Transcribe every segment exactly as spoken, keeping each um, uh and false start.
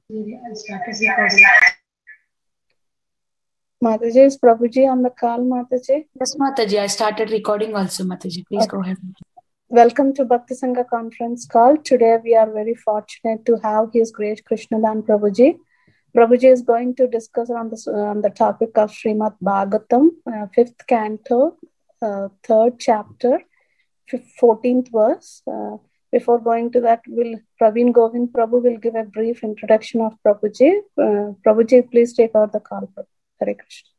I started recording. Mataji, is Prabhuji on the call, Mataji? Yes, Mataji, I started recording also, Mataji. Please Okay. go ahead. Welcome to Bhakti Sangha conference call. Today we are very fortunate to have His Great Krishnadan Prabhuji. Prabhuji is going to discuss on the, on the topic of Srimad Bhagavatam, uh, fifth canto, uh, third chapter, fourteenth verse. Uh, before going to that, will Praveen Govind Prabhu will give a brief introduction of Prabhuji. Uh, Prabhuji, please take out the call. Hare Krishna.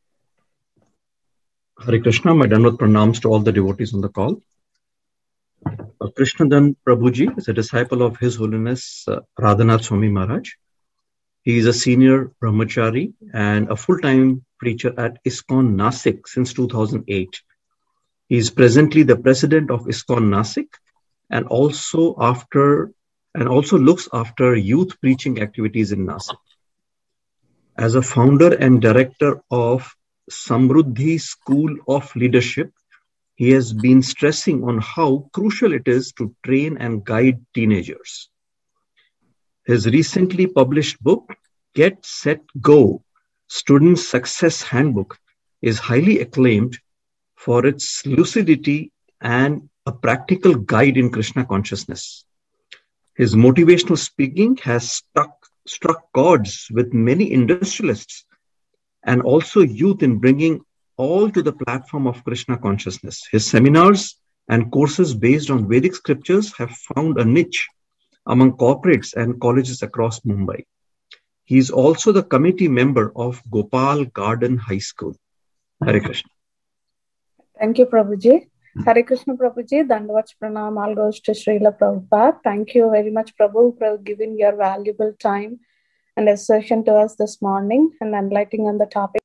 Hare Krishna, my Dandavat pranams to all the devotees on the call. Uh, Krishnadan Prabhuji is a disciple of His Holiness uh, Radhanath Swami Maharaj. He is a senior brahmachari and a full-time preacher at ISKCON Nasik since two thousand eight. He is presently the president of ISKCON Nasik and also after and also looks after youth preaching activities in Nasik. As a founder and director of Samruddhi School of Leadership, he has been stressing on how crucial it is to train and guide teenagers. His recently published book, Get, Set, Go, Student Success Handbook, is highly acclaimed for its lucidity and a practical guide in Krishna consciousness. His motivational speaking has stuck, struck chords with many industrialists and also youth in bringing all to the platform of Krishna consciousness. His seminars and courses based on Vedic scriptures have found a niche among corporates and colleges across Mumbai. He is also the committee member of Gopal Garden High School. Hare Krishna. Thank you, Prabhuji. Hare Krishna, Prabhuji. Dandavats pranam all goes to Srila Prabhupada. Thank you very much, Prabhu, for giving your valuable time and assertion to us this morning and enlightening on the topic.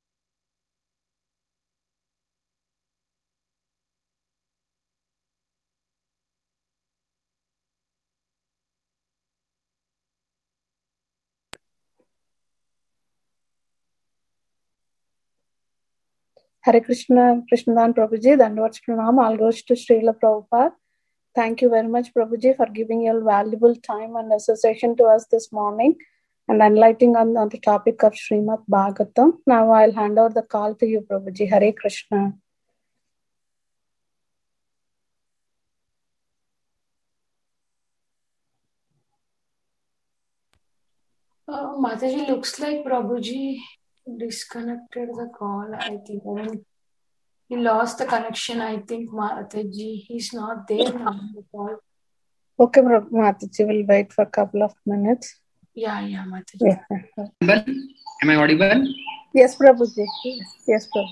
Hare Krishna, Krishnadan Prabhuji, Dandavats pranam all goes to Srila Prabhupada. Thank you very much, Prabhuji, for giving your valuable time and association to us this morning and enlightening on, on the topic of Srimad Bhagavatam. Now I'll hand over the call to you, Prabhuji. Hare Krishna. Uh, Mataji, looks like Prabhuji disconnected the call, I think. I mean, he lost the connection, I think, Mataji. He's not there now on the call. Okay, Mataji, we'll wait for a couple of minutes. Yeah, yeah, Mataji. Yeah. Am I audible? Yes, Prabhuji. Yes, Prabhu.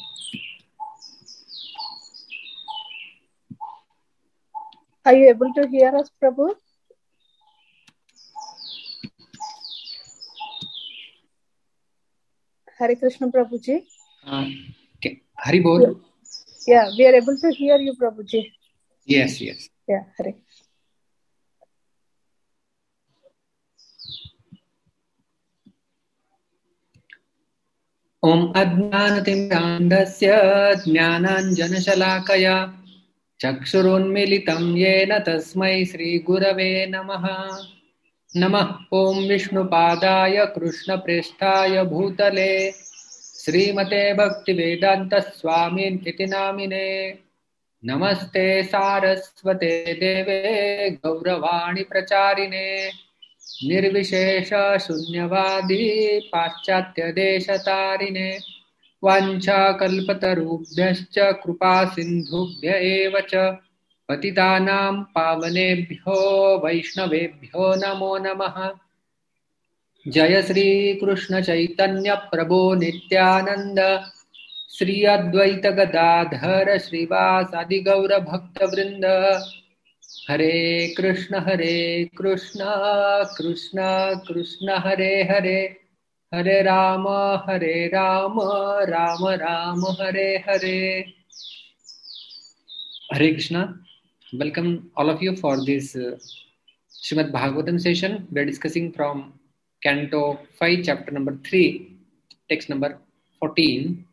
Are you able to hear us, Prabhu? Hare Krishna, Prabhuji. Uh, okay. Hari Bol. Yeah, we are able to hear you, Prabhuji. Yes, yes. Yeah, Hare. Om Adnanatimrandasya Jnananjanashalakaya Chakshurunmilitam Yena Tasmai Sri Gurave Namaha Namah Om Vishnupadaya Krishna Presthaya Bhutale Srimate Bhaktivedanta Swamin Iti Namine Namaste Saraswate Deve Gauravani Pracharine Nirvishesha Shunyavadi Paschatya Deshatarine Vancha Kalpatarubhyascha Krupa Sindhubhya Evacha Patitanam Pavanebhyo Vaishnavebhyo Namo Namaha Jaya Sri Krishna Chaitanya Prabhu Nityananda Sri Advaita Gadadhara Srivas Adi Gaura Bhakta Vrinda Hare Krishna Hare Krishna Krishna Krishna Hare Hare Hare Rama Hare Rama Rama Rama Hare Hare. Hare Krishna. Welcome all of you for this uh, Srimad Bhagavatam session. We are discussing from Canto five, chapter number three, text number fourteen.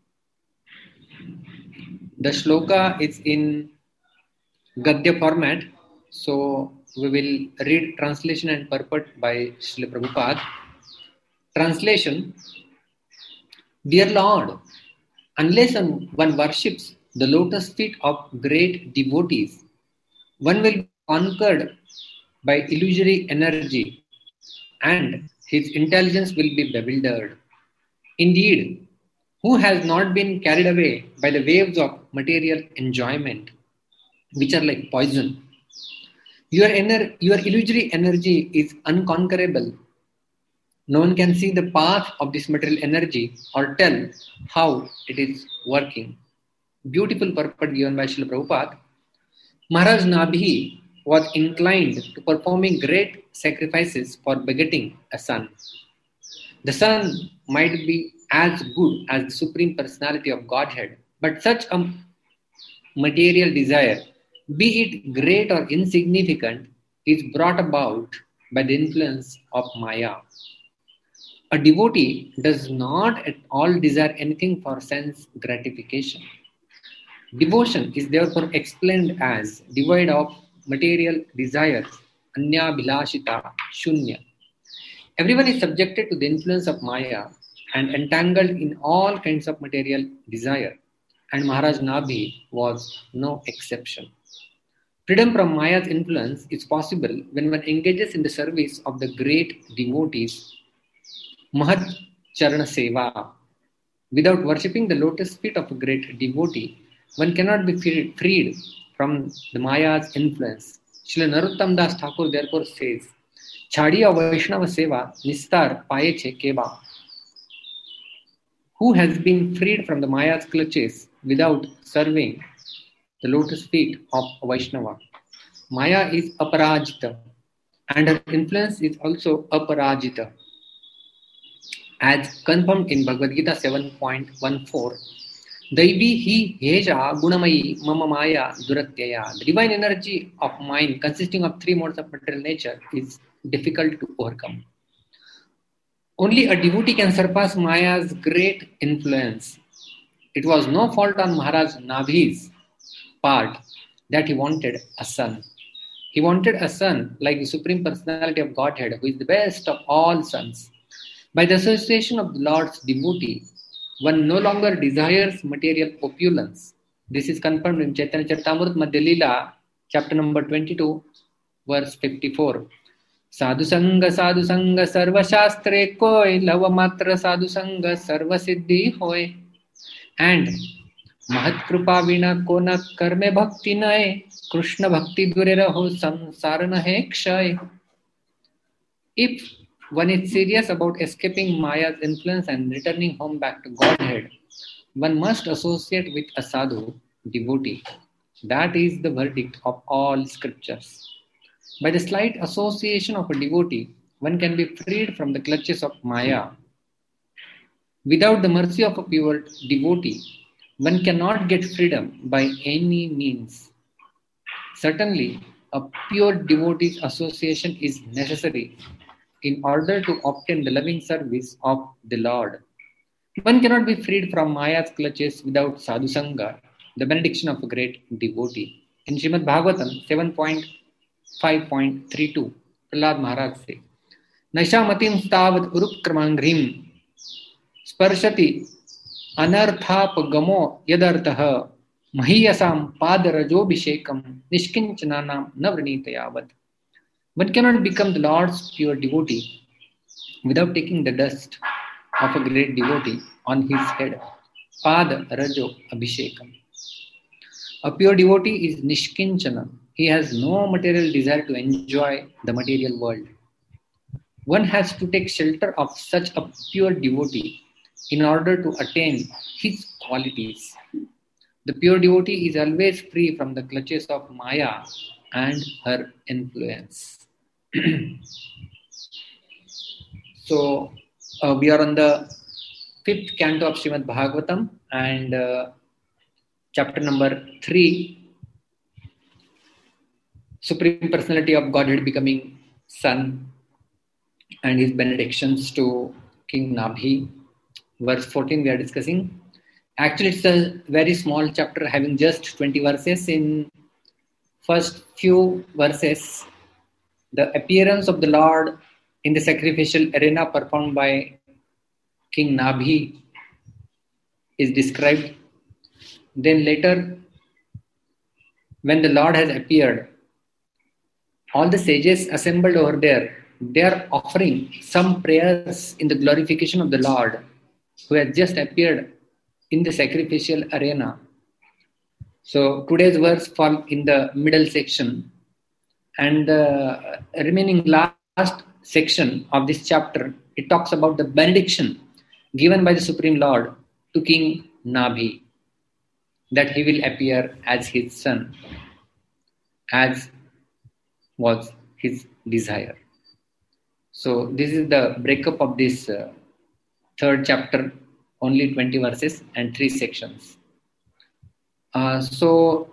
The shloka is in Gadya format, so we will read translation and purport by Srila Prabhupada. Translation: Dear Lord, unless one worships the lotus feet of great devotees, one will be conquered by illusory energy and his intelligence will be bewildered. Indeed, who has not been carried away by the waves of material enjoyment, which are like poison? Your, ener- your illusory energy is unconquerable. No one can see the path of this material energy or tell how it is working. Beautiful purport given by Srila Prabhupada. Maharaj Nabhi was inclined to performing great sacrifices for begetting a son. The son might be as good as the Supreme Personality of Godhead, but such a material desire, be it great or insignificant, is brought about by the influence of Maya. A devotee does not at all desire anything for sense gratification. Devotion is therefore explained as devoid of material desires, anya bhilashita shunya. Everyone is subjected to the influence of Maya and entangled in all kinds of material desire, and Maharaj Nabhi was no exception. Freedom from Maya's influence is possible when one engages in the service of the great devotees, Mahat Charana Seva. Without worshipping the lotus feet of a great devotee, one cannot be freed from the Maya's influence. Srila Narottam Das Thakur therefore says, Chadiya Vaishnava Seva Nistar Payeche Keba. Who has been freed from the Maya's clutches without serving the lotus feet of a Vaishnava? Maya is aparajita and her influence is also aparajita. As confirmed in Bhagavad Gita seven point fourteen, Daivi hi heja gunamayi mama maya duratyaya. The divine energy of mind consisting of three modes of material nature is difficult to overcome. Only a devotee can surpass Maya's great influence. It was no fault on Maharaj Nabhi's part that he wanted a son. He wanted a son like the Supreme Personality of Godhead, who is the best of all sons. By the association of the Lord's devotee, one no longer desires material opulence. This is confirmed in Chaitanya Charitamrita Madhya Leela, chapter number twenty-two, verse fifty-four. Sadhu Sangha, Sadhu Sangha, Sarva Shastre Koi, Lava Matra Sadhu Sangha, Sarva Siddhi Hoy. And Mahat Krupa Vina Kona Karme Bhakti Nae, Krishna Bhakti Dure Raho Samsara Nahe Kshay. If one is serious about escaping Maya's influence and returning home back to Godhead, one must associate with a sadhu, devotee. That is the verdict of all scriptures. By the slight association of a devotee, one can be freed from the clutches of Maya. Without the mercy of a pure devotee, one cannot get freedom by any means. Certainly, a pure devotee's association is necessary in order to obtain the loving service of the Lord. One cannot be freed from Maya's clutches without sadhu sangha, the benediction of a great devotee. In Srimad Bhagavatam seven point five point thirty-two, Prahlad Maharaj says, Naisha matim stavat urupkramangrim sparshati anarthap gamo yadartah mahiyasam padarajobhishekam nishkinchananam navranitayavad. One cannot become the Lord's pure devotee without taking the dust of a great devotee on his head. Pada Rajo Abhishekam. A pure devotee is Nishkinchana. He has no material desire to enjoy the material world. One has to take shelter of such a pure devotee in order to attain his qualities. The pure devotee is always free from the clutches of Maya and her influence. So, uh, we are on the fifth canto of Srimad Bhagavatam and uh, chapter number three, Supreme Personality of Godhead becoming Son and his benedictions to King Nabhi. Verse fourteen we are discussing. Actually, it's a very small chapter having just twenty verses. In first few verses, the appearance of the Lord in the sacrificial arena performed by King Nabhi is described. Then later, when the Lord has appeared, all the sages assembled over there, they are offering some prayers in the glorification of the Lord who has just appeared in the sacrificial arena. So today's verse fall in the middle section, and the remaining last section of this chapter, it talks about the benediction given by the Supreme Lord to King Nabhi, that he will appear as his son, as was his desire. So this is the breakup of this uh, third chapter, only twenty verses and three sections. Uh, so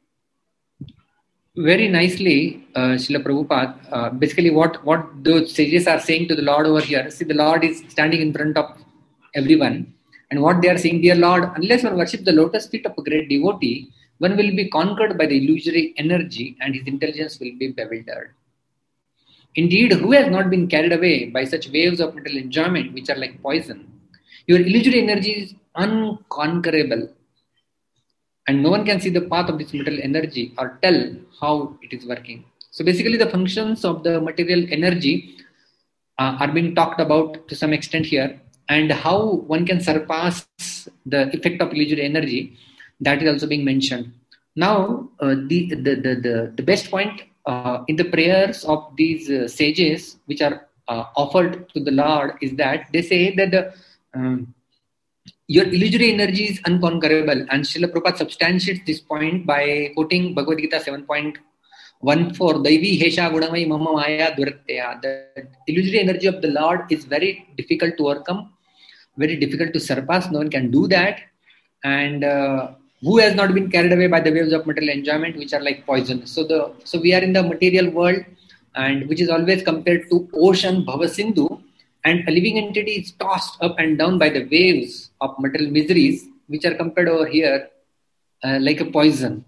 very nicely, uh, Srila Prabhupada, uh, basically what, what those sages are saying to the Lord over here, see, the Lord is standing in front of everyone, and what they are saying, dear Lord, unless one worships the lotus feet of a great devotee, one will be conquered by the illusory energy and his intelligence will be bewildered. Indeed, who has not been carried away by such waves of mental enjoyment which are like poison? Your illusory energy is unconquerable, and no one can see the path of this material energy or tell how it is working. So basically the functions of the material energy uh, are being talked about to some extent here, and how one can surpass the effect of illusory energy, that is also being mentioned. Now uh, the, the, the, the, the best point uh, in the prayers of these uh, sages which are uh, offered to the Lord is that they say that the um, your illusory energy is unconquerable, and Srila Prabhupada substantiates this point by quoting Bhagavad Gita seven point one four, Daivi Hesha Gunamai Mama Maya Duratya. The illusory energy of the Lord is very difficult to overcome, very difficult to surpass. No one can do that. And uh, who has not been carried away by the waves of material enjoyment which are like poison? So the so we are in the material world, and which is always compared to ocean Bhavasindhu. And a living entity is tossed up and down by the waves of material miseries, which are compared over here uh, like a poison.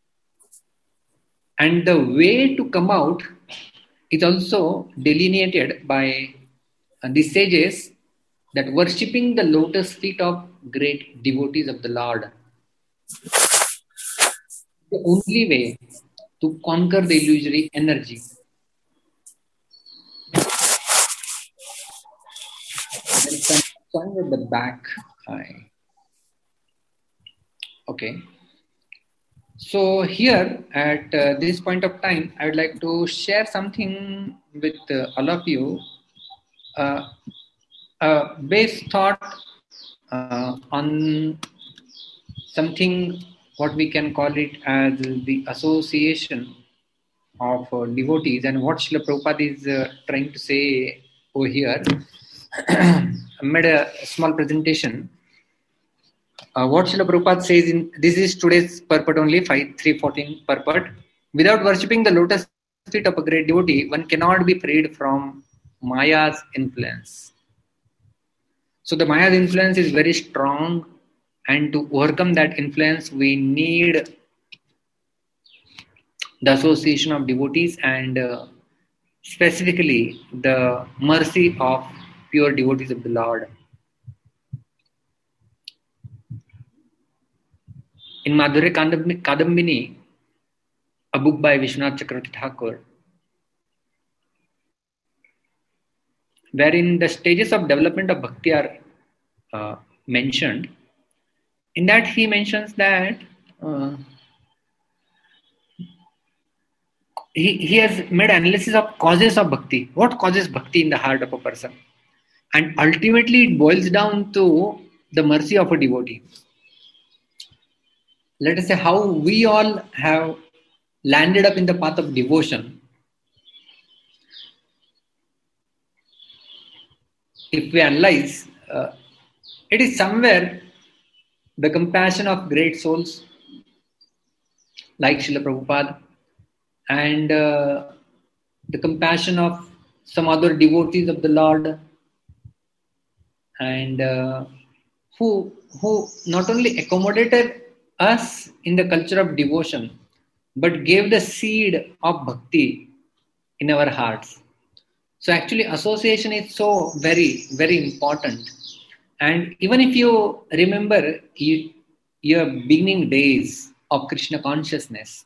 And the way to come out is also delineated by uh, the sages, that worshipping the lotus feet of great devotees of the Lord. The only way to conquer the illusory energy. At the back. Okay. So here at uh, this point of time, I would like to share something with uh, all of you. Uh, a base thought uh, on something, what we can call it as the association of uh, devotees, and what Srila Prabhupada is uh, trying to say over here. I made a small presentation. Uh, what Srila Prabhupada says in this is today's purport only, five three fourteen purport. Without worshipping the lotus feet of a great devotee, one cannot be freed from Maya's influence. So the Maya's influence is very strong, and to overcome that influence, we need the association of devotees, and uh, specifically the mercy of pure devotees of the Lord. In Madhurya Kadambini, a book by Vishwanath Chakravarti Thakur, wherein the stages of development of bhakti are uh, mentioned, in that he mentions that uh, he, he has made analysis of causes of bhakti. What causes bhakti in the heart of a person? And ultimately it boils down to the mercy of a devotee. Let us say how we all have landed up in the path of devotion. If we analyze, uh, it is somewhere the compassion of great souls like Srila Prabhupada, and uh, the compassion of some other devotees of the Lord, and uh, who who not only accommodated us in the culture of devotion, but gave the seed of bhakti in our hearts. So actually association is so very, very important. And even if you remember you, your beginning days of Krishna consciousness,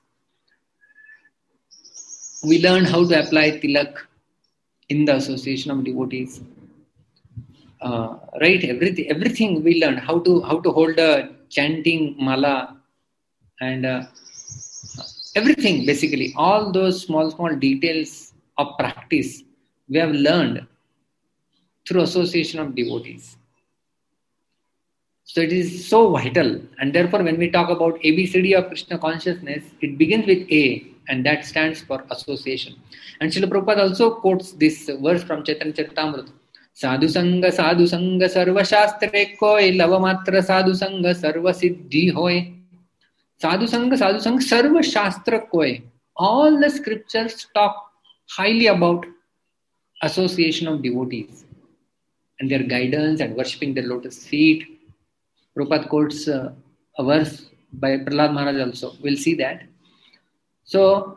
we learned how to apply tilak in the association of devotees. Uh, right, everything, everything we learned how to how to hold a chanting mala, and uh, everything basically, all those small small details of practice we have learned through association of devotees. So it is so vital, and therefore when we talk about A B C D of Krishna consciousness, it begins with A, and that stands for association. And Srila Prabhupada also quotes this verse from Chaitanya Charitamrita. Sadhu Sangha, Sadhu Sangha, Sarva Shastre Koi, Lava Matra Sadhu Sangha, Sarva Siddhi Hoy. Sadhu Sangha, Sadhu Sangha, Sarva Shastra Koi. All the scriptures talk highly about association of devotees and their guidance and worshipping their lotus feet. Prabhupada quotes uh, a verse by Prahlad Maharaj also. We'll see that. So,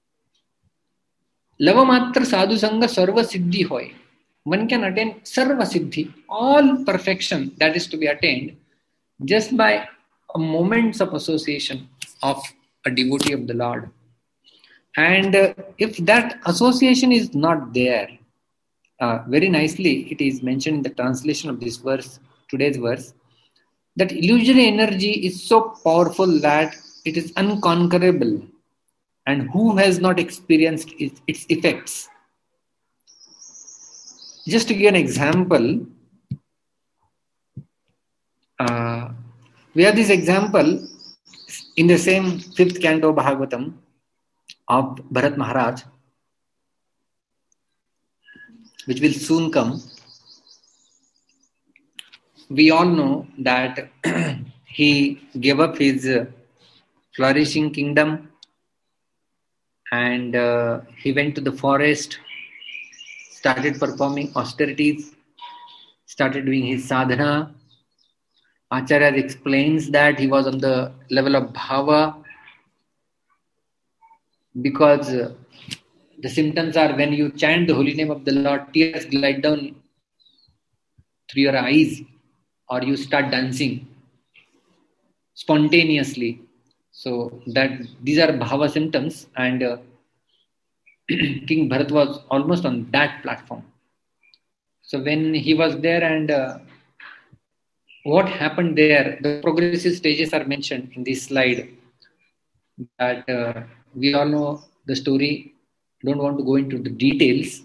Lava Matra Sadhu Sangha Sarva Siddhi Hoy. One can attain Sarva Siddhi, all perfection that is to be attained just by a moments of association of a devotee of the Lord. And uh, if that association is not there, uh, very nicely it is mentioned in the translation of this verse, today's verse, that illusory energy is so powerful that it is unconquerable, and who has not experienced its, its effects? Just to give an example, uh, we have this example in the same fifth canto Bhagavatam of Bharat Maharaj, which will soon come. We all know that he gave up his uh, flourishing kingdom, and uh, he went to the forest, started performing austerities, started doing his sadhana. Acharya explains that he was on the level of bhava, because uh, the symptoms are when you chant the holy name of the Lord, tears glide down through your eyes, or you start dancing spontaneously. So that these are bhava symptoms, and uh, King Bharat was almost on that platform. So when he was there, and uh, what happened there, the progressive stages are mentioned in this slide, that uh, we all know the story. Don't want to go into the details.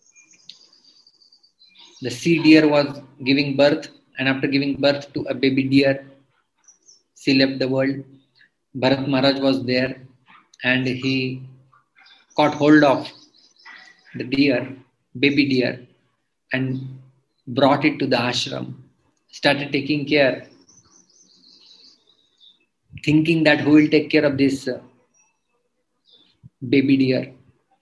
The sea deer was giving birth, and after giving birth to a baby deer, she left the world. Bharat Maharaj was there, and he caught hold of the deer, baby deer, and brought it to the ashram, started taking care, thinking that who will take care of this uh, baby deer.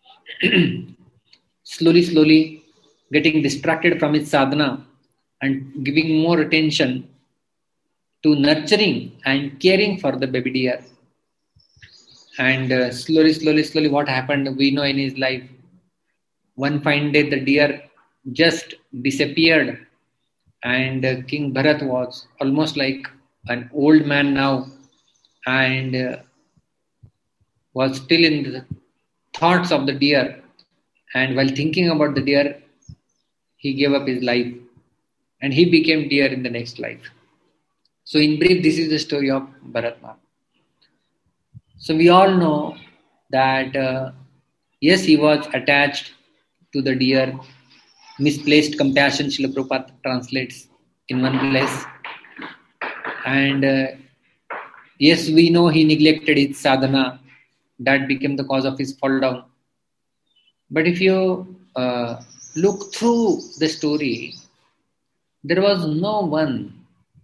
slowly, slowly getting distracted from his sadhana and giving more attention to nurturing and caring for the baby deer. And uh, slowly, slowly, slowly what happened, we know in his life. One fine day the deer just disappeared, and uh, King Bharat was almost like an old man now, and uh, was still in the thoughts of the deer, and while thinking about the deer, he gave up his life, and he became deer in the next life. So in brief, this is the story of Bharat Maharaj. So we all know that uh, yes, he was attached to the deer. Misplaced compassion, Srila Prabhupada translates in one place. And uh, yes, we know he neglected his sadhana. That became the cause of his fall down. But if you uh, look through the story, there was no one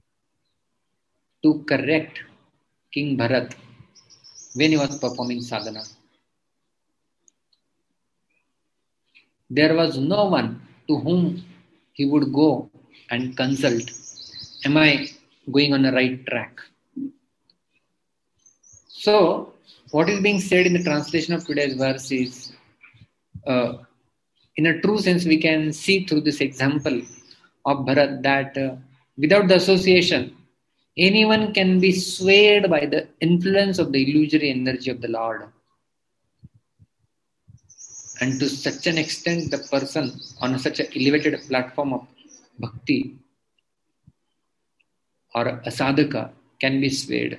to correct King Bharat when he was performing sadhana. There was no one to whom he would go and consult. Am I going on the right track? So, what is being said in the translation of today's verse is, uh, in a true sense, we can see through this example of Bharat that uh, Without the association, anyone can be swayed by the influence of the illusory energy of the Lord. And to such an extent, the person on such an elevated platform of bhakti or a sadhaka can be swayed.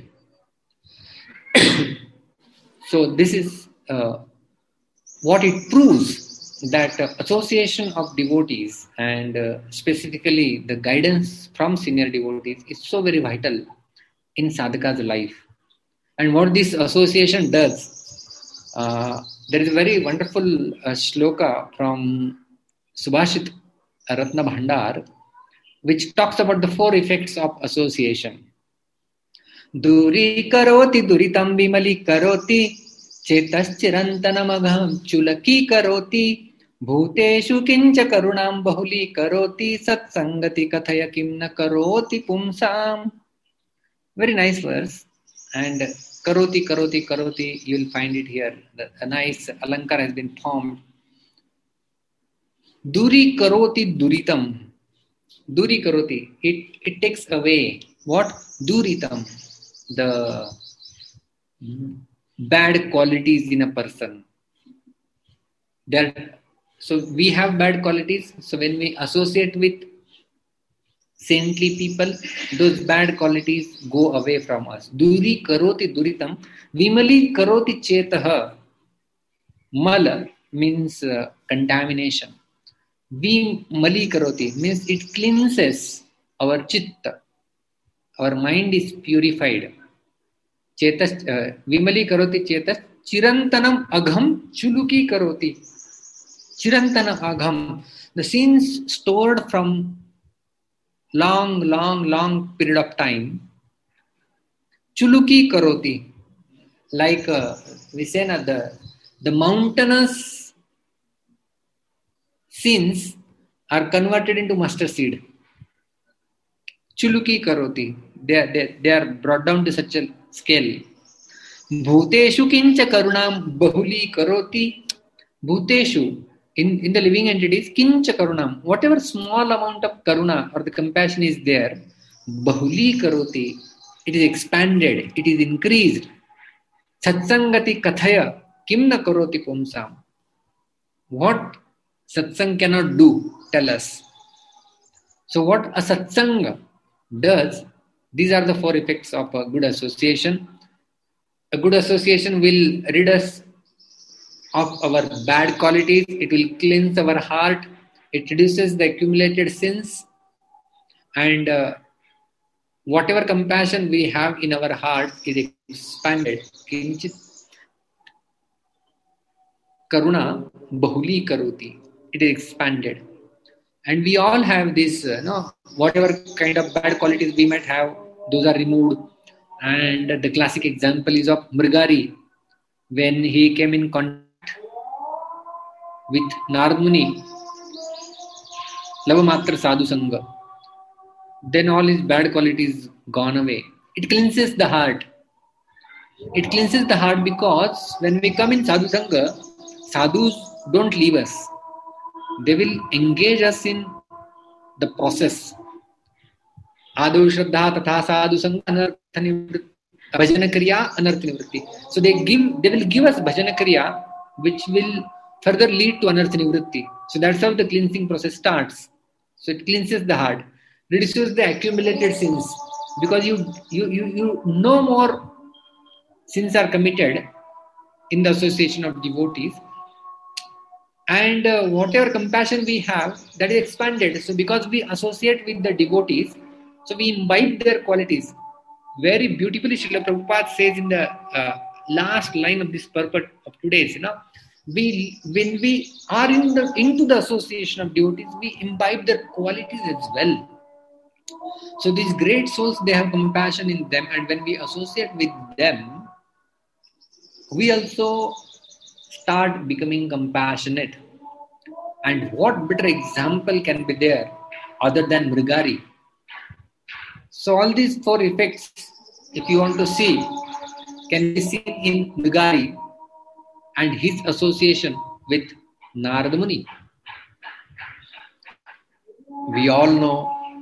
So this is uh, what it proves, that uh, association of devotees and uh, specifically the guidance from senior devotees is so very vital in sadhaka's life. And what this association does, uh, there is a very wonderful uh, shloka from Subhashit Ratna Bhandar, which talks about the four effects of association. Duri karoti duritam vimali karoti chetaschirantanamagam chulaki karoti bhuteshu kincha karunam bahuli karoti satsangati kathaya kimna karoti pumsam. Very nice verse. And karoti, karoti, karoti, you will find it here. The, a nice alankar has been formed. Duri karoti duritam. Duri karoti. It, it takes away what? Duritam. The bad qualities in a person. There, so we have bad qualities. So when we associate with saintly people, those bad qualities go away from us. Duri karoti duritam, vimali karoti chetaha. Mala means uh, contamination. Vimali karoti means it cleanses our chitta. Our mind is purified. Chetas, uh, vimali karoti chetas, chirantanam agham chuluki karoti. Chirantana agham, the sins stored from long, long, long period of time. Chuluki karoti, like uh, we say na, the, the mountainous sins are converted into mustard seed. Chuluki karoti, they are, they, they are brought down to such a scale. Bhuteshu kincha karunam bahuli karoti. Bhuteshu, in, in the living entities, kincha karunam, whatever small amount of karuna or the compassion is there, bahuli karoti, it is expanded, it is increased. Satsangati kathaya kimna karoti pumsam. What satsang cannot do, tell us. So what a satsang does, these are the four effects of a good association. A good association will rid us of our bad qualities, it will cleanse our heart, it reduces the accumulated sins, and uh, whatever compassion we have in our heart is expanded. Kinchit karuna bahuli karoti, it is expanded. And we all have this, uh, no, whatever kind of bad qualities we might have, those are removed. And the classic example is of Mrigari, when he came in contact with Narad Muni, Lavamatra Sadhu Sangha, then all his bad qualities gone away. It cleanses the heart. It cleanses the heart because when we come in Sadhu Sangha, sadhus don't leave us. They will engage us in the process. Adu Shraddha Tatha Sadhu Sangha Anartha Nivritti. Bhajana Kriya Anartha Nivritti. So they give, they will give us Bhajana Kriya which will further lead to Anartha Nivritti. So that's how the cleansing process starts. So it cleanses the heart, reduces the accumulated sins, because you you you, you no more sins are committed in the association of devotees, and uh, whatever compassion we have, that is expanded. So because we associate with the devotees, so we imbibe their qualities. Very beautifully Srila Prabhupada says in the uh, last line of this purport of today's, you know, we when we are in the into the association of devotees, we imbibe their qualities as well. So these great souls, they have compassion in them, and when we associate with them, we also start becoming compassionate. And what better example can be there other than Mrigari? So all these four effects, if you want to see, can be seen in Mrigari and his association with Narada Muni. We all know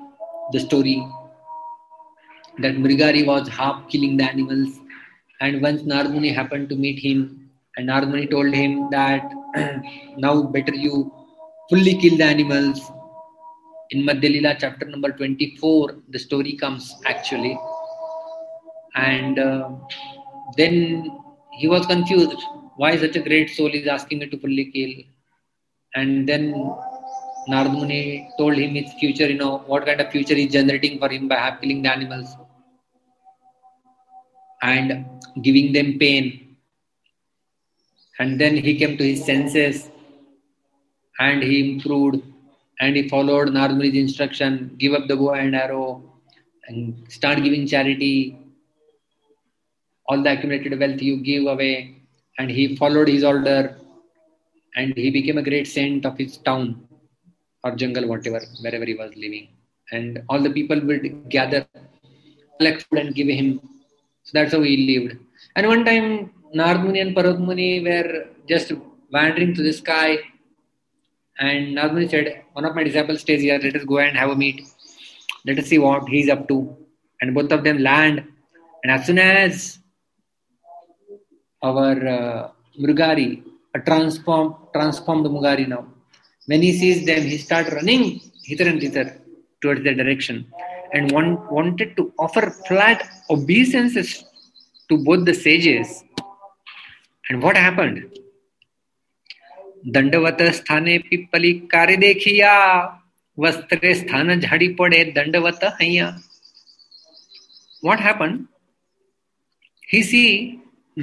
the story that Mrigari was half killing the animals, and once Narad Muni happened to meet him, and Narad Muni told him that now better you fully kill the animals. In Madhya Leela chapter number twenty-four, the story comes actually, and uh, then he was confused. Why such a great soul is asking me to fully kill? And then Narad Muni told him his future, you know, what kind of future is generating for him by half killing the animals and giving them pain. And then he came to his senses and he improved and he followed Narad Muni's instruction, give up the bow and arrow and start giving charity. All the accumulated wealth you give away. And he followed his order and he became a great saint of his town or jungle, whatever, wherever he was living. And all the people would gather, collect food and give him. So that's how he lived. And one time, Narad Muni and Parvat Muni were just wandering through the sky. And Narad Muni said, one of my disciples stays here, let us go and have a meet. Let us see what he is up to. And both of them land. And as soon as our uh, Mrigari, a transform, transformed Mrigari now, when he sees them, he starts running hither and thither towards their direction and want, wanted to offer flat obeisances to both the sages. And what happened? Dandavata sthane pippali kare dekhiya, vastre sthana jhadi pade dandavata haiya. What happened? He see,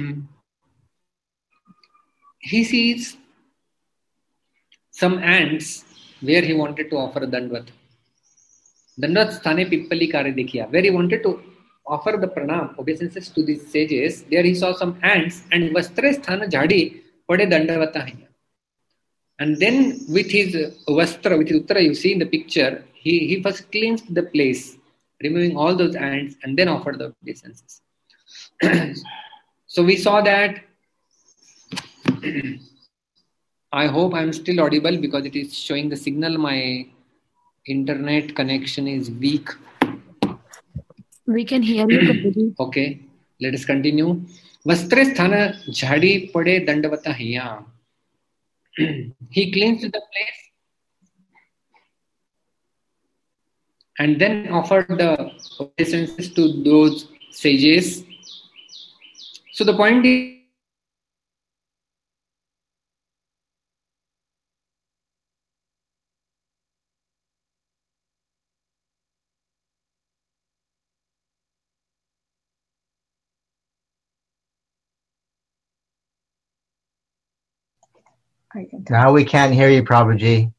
he sees some ants where he wanted to offer Dandvat. Dandvat sthane pippali kare dekhiya. Where he wanted to offer the pranam, obeisances to these sages, there he saw some ants and vastre sthana jhadi pade dandavata haiya. And then with his vastra, with his uttara, you see in the picture, he, he first cleansed the place, removing all those ants and then offered the obeisances. So we saw that. I hope I'm still audible because it is showing the signal. My internet connection is weak. We can hear you. Okay, let us continue. Vastre sthana jhadi pade dandavata hiya. He cleansed the place and then offered the obeisances to those sages. So the point is, now we can't hear you, Prabhuji.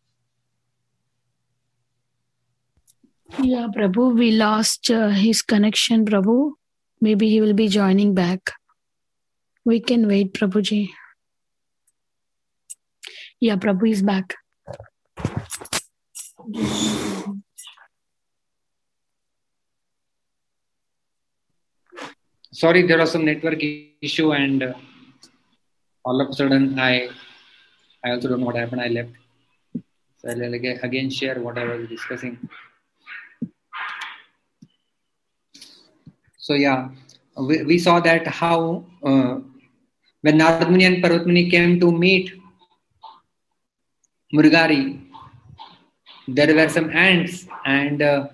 Yeah, Prabhu, we lost uh, his connection, Prabhu. Maybe he will be joining back. We can wait, Prabhuji. Yeah, Prabhu is back. Sorry, there was some network issue and uh, all of a sudden I I also don't know what happened. I left. So I'll again share what I was discussing. So yeah, we, we saw that how uh, when Narad Muni and Parvat Muni came to meet Mrigari, there were some ants and uh,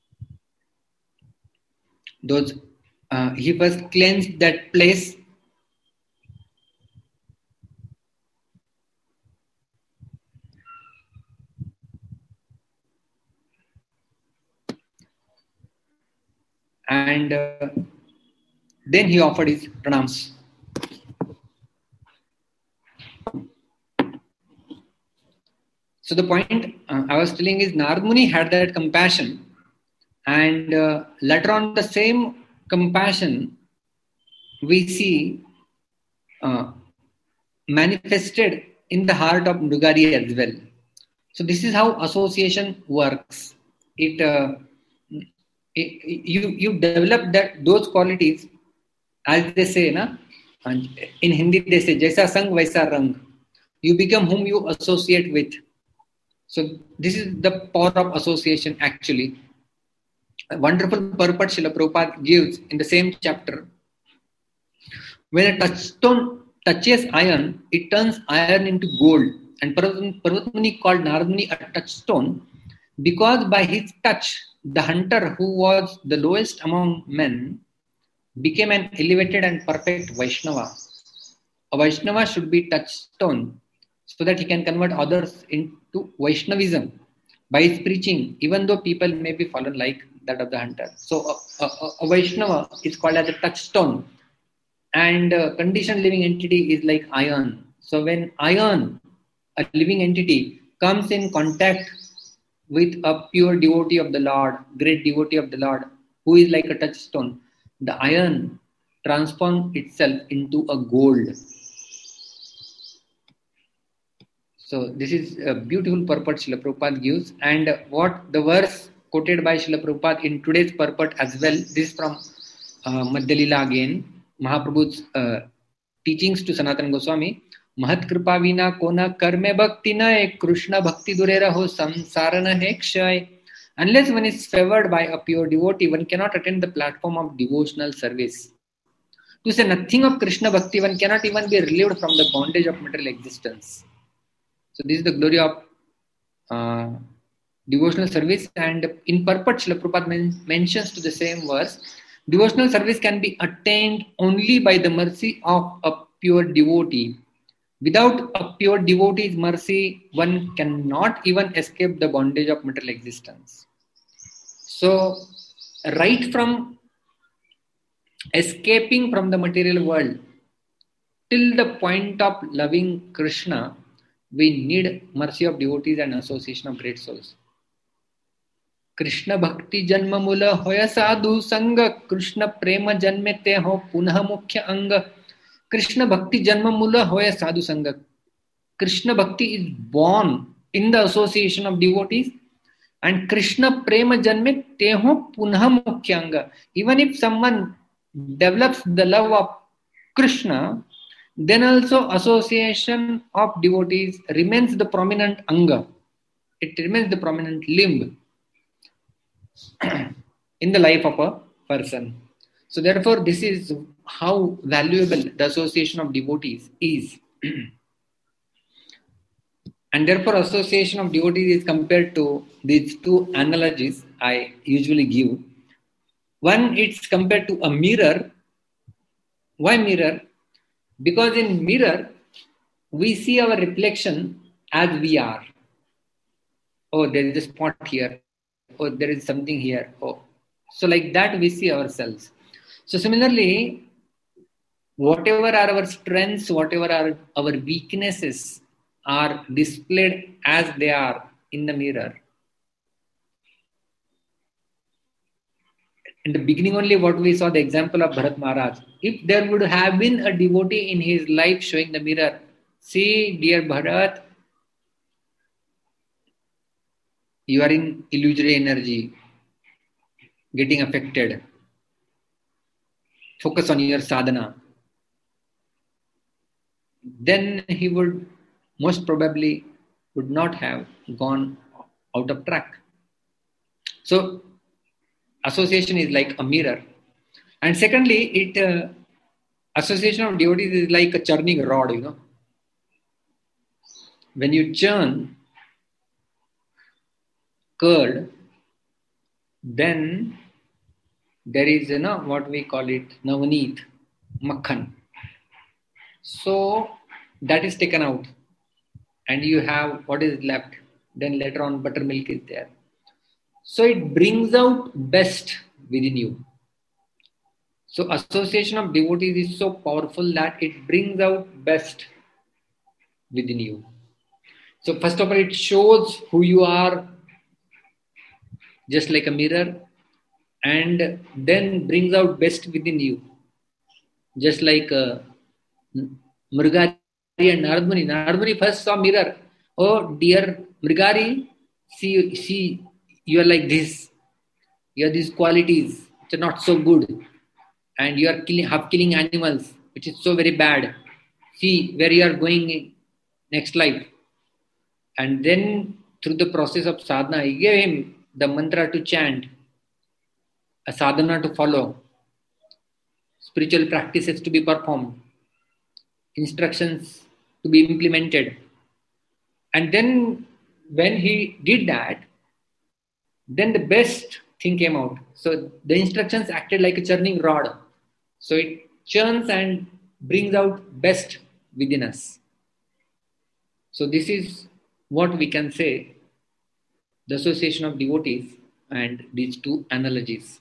those uh, he first cleansed that place. And uh, then he offered his pranams. So the point uh, I was telling is Narad Muni had that compassion, and uh, later on the same compassion we see uh, manifested in the heart of Mrigari as well. So this is how association works. It uh, It, you you develop that those qualities, as they say, na? And in Hindi they say, "Jaisa sang vaisa rang." You become whom you associate with. So this is the power of association actually. A wonderful purport Srila Prabhupada gives in the same chapter. When a touchstone touches iron, it turns iron into gold. And Parvat Muni called Narad Muni a touchstone because by his touch, the hunter who was the lowest among men became an elevated and perfect Vaishnava. A Vaishnava should be touchstone so that he can convert others into Vaishnavism by his preaching, even though people may be fallen like that of the hunter. So a, a, a Vaishnava is called as a touchstone, and a conditioned living entity is like iron. So when iron, a living entity, comes in contact with a pure devotee of the Lord, great devotee of the Lord, who is like a touchstone, the iron transforms itself into a gold. So this is a beautiful purport Srila Prabhupada gives, and what the verse quoted by Srila Prabhupada in today's purport as well, this is from uh, Madhya Lila again, Mahaprabhu's uh, teachings to Sanatana Goswami. Mahat kripa vina kona karme bhakti nae, Krishna bhakti durera ho samsarana he kshay. Unless one is favored by a pure devotee, one cannot attain the platform of devotional service. To say nothing of Krishna bhakti, one cannot even be relieved from the bondage of material existence. So this is the glory of uh, devotional service, and in purport Srila Prabhupada men- mentions to the same verse, devotional service can be attained only by the mercy of a pure devotee. Without a pure devotee's mercy, one cannot even escape the bondage of material existence. So, right from escaping from the material world till the point of loving Krishna, we need mercy of devotees and association of great souls. Krishna bhakti janma mula hoya sadhu sanga, Krishna prema janmete ho punah mukhya anga. Krishna bhakti janma mula hoya sadhu sanga. Krishna bhakti is born in the association of devotees, and Krishna prema janme teho punha mukhyanga. Even if someone develops the love of Krishna, then also association of devotees remains the prominent anga. It remains the prominent limb in the life of a person. So therefore, this is how valuable the association of devotees is. And therefore, association of devotees is compared to these two analogies I usually give. One, it's compared to a mirror. Why mirror? Because in mirror, we see our reflection as we are. Oh, there is a spot here. Oh, there is something here. Oh, so like that we see ourselves. So similarly, whatever are our strengths, whatever are our weaknesses, are displayed as they are in the mirror. In the beginning only what we saw the example of Bharat Maharaj. If there would have been a devotee in his life showing the mirror, see dear Bharat, you are in illusory energy, getting affected. Focus on your sadhana. Then he would most probably would not have gone out of track. So association is like a mirror. And secondly, it uh, association of devotees is like a churning rod, you know. When you churn curd, then there is, you know, what we call it, navaneet, makhan. So that is taken out and you have what is left. Then later on buttermilk is there. So it brings out best within you. So association of devotees is so powerful that it brings out best within you. So first of all, it shows who you are, just like a mirror, and then brings out best within you. Just like uh, Mrigari and Narad Muni. Narad Muni first saw mirror. Oh dear Mrigari, see, see, you are like this. You have these qualities which are not so good. And you are killing, half killing animals, which is so very bad. See where you are going in next life. And then through the process of sadhana, he gave him the mantra to chant. a sadhana to follow, spiritual practices to be performed, instructions to be implemented. And then when he did that, then the best thing came out. So the instructions acted like a churning rod. So it churns and brings out best within us. So this is what we can say, the association of devotees and these two analogies.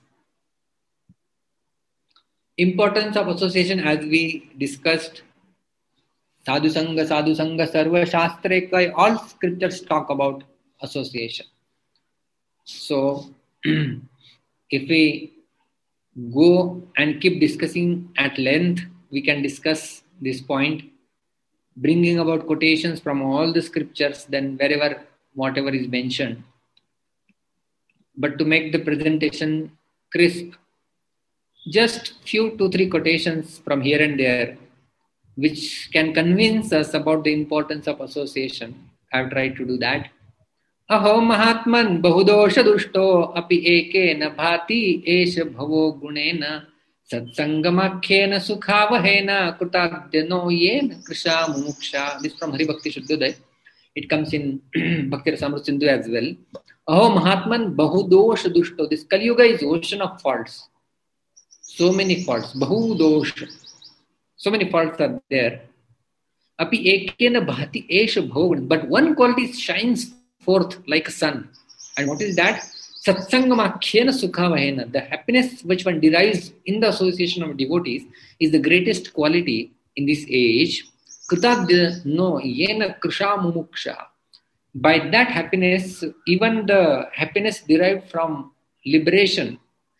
Importance of association, as we discussed, sadhu sangha, sadhu sangha, sarva shastra, all scriptures talk about association. So if we go and keep discussing at length, we can discuss this point, bringing about quotations from all the scriptures, then wherever, whatever is mentioned. But to make the presentation crisp, just few, two, three quotations from here and there, which can convince us about the importance of association. I have tried to do that. Aho mahatman bahudosha dushto api eke na bhati esha bhavo gunena satsangamakhena sukhavahena kutadhyano yena krisha mumuksha. This is from Hari Bhakti Shuddhodaya. It comes in Bhakti Rasamrita Sindhu as well. Aho mahatman bahudosha dushto. This Kali Yuga is ocean of faults. So many faults. Bahudosha. So many faults are there. Api ekena bhati esha bhavo. But one quality shines forth like a sun. And what is that? Satsangamakhena sukhavahena. The happiness which one derives in the association of devotees is the greatest quality in this age. Kritadya no yena krisha mumuksha. By that happiness, even the happiness derived from liberation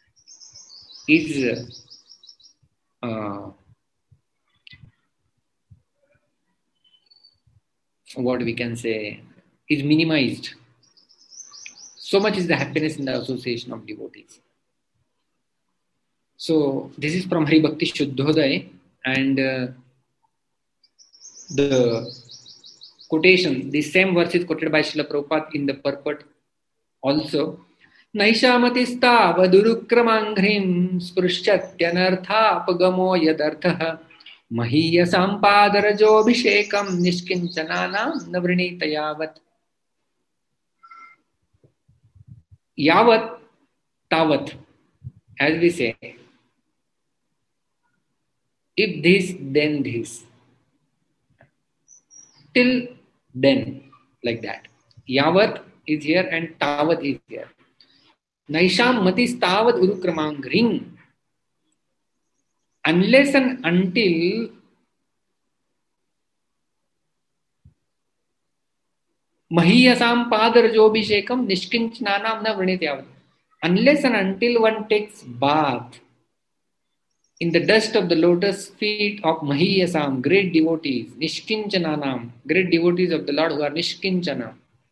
is uh, what we can say, is minimized. So much is the happiness in the association of devotees. So this is from Hari Bhakti Shuddhodaya, and uh, the quotation, the same verse is quoted by Srila Prabhupada in the purport also. Naishamatista vadurukramangrim sprushchatyanartha apagamo yadartha mahiya sampadarajo abhishekam nishkinchanana navrinita yavat. Yavat, tavat, as we say. If this, then this. Till then, like that. Yavat is here and tavat is here. Naisham matis tavat urukramangring. Unless and until mahiyasam padarajobhishekam nishkinchananam na vrinityavat. Unless and until one takes bath in the dust of the lotus feet of mahiyasam, great devotees, nishkinchananam, great devotees of the Lord who are nishkinchana.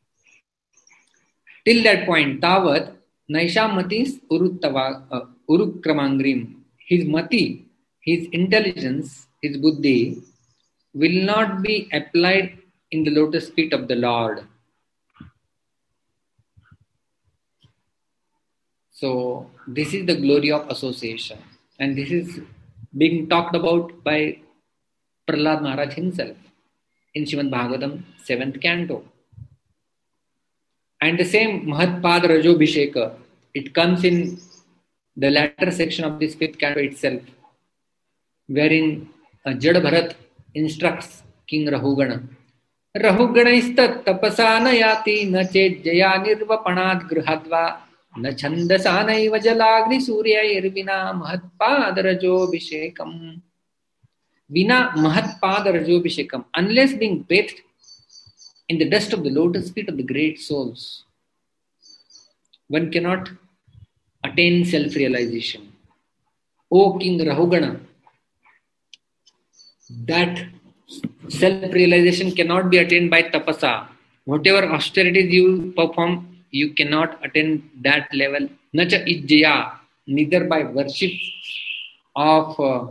Till that point, tavat, naisham matis uruttava, uh, urukramangrim. His mati, his intelligence, his buddhi will not be applied in the lotus feet of the Lord. So this is the glory of association, and this is being talked about by Prahlad Maharaj himself in Srimad Bhagavatam seventh canto. And the same Mahatpad Rajobhisheka, it comes in the latter section of this fifth canto itself, wherein uh, Jada Bharat instructs King Rahugana. Rahuganayistat tapasanayati na ched jaya nirvapanad gruhadva na chandasanaiva jalagni suryair vina mahatpadarajobhishekam. Vina mahatpadarajobhishekam. Unless being bathed in the dust of the lotus feet of the great souls, one cannot attain self-realization. O King Rahugana, that self-realization cannot be attained by tapasa. Whatever austerities you perform, you cannot attain that level. Nacha ijjaya, neither by worship of uh,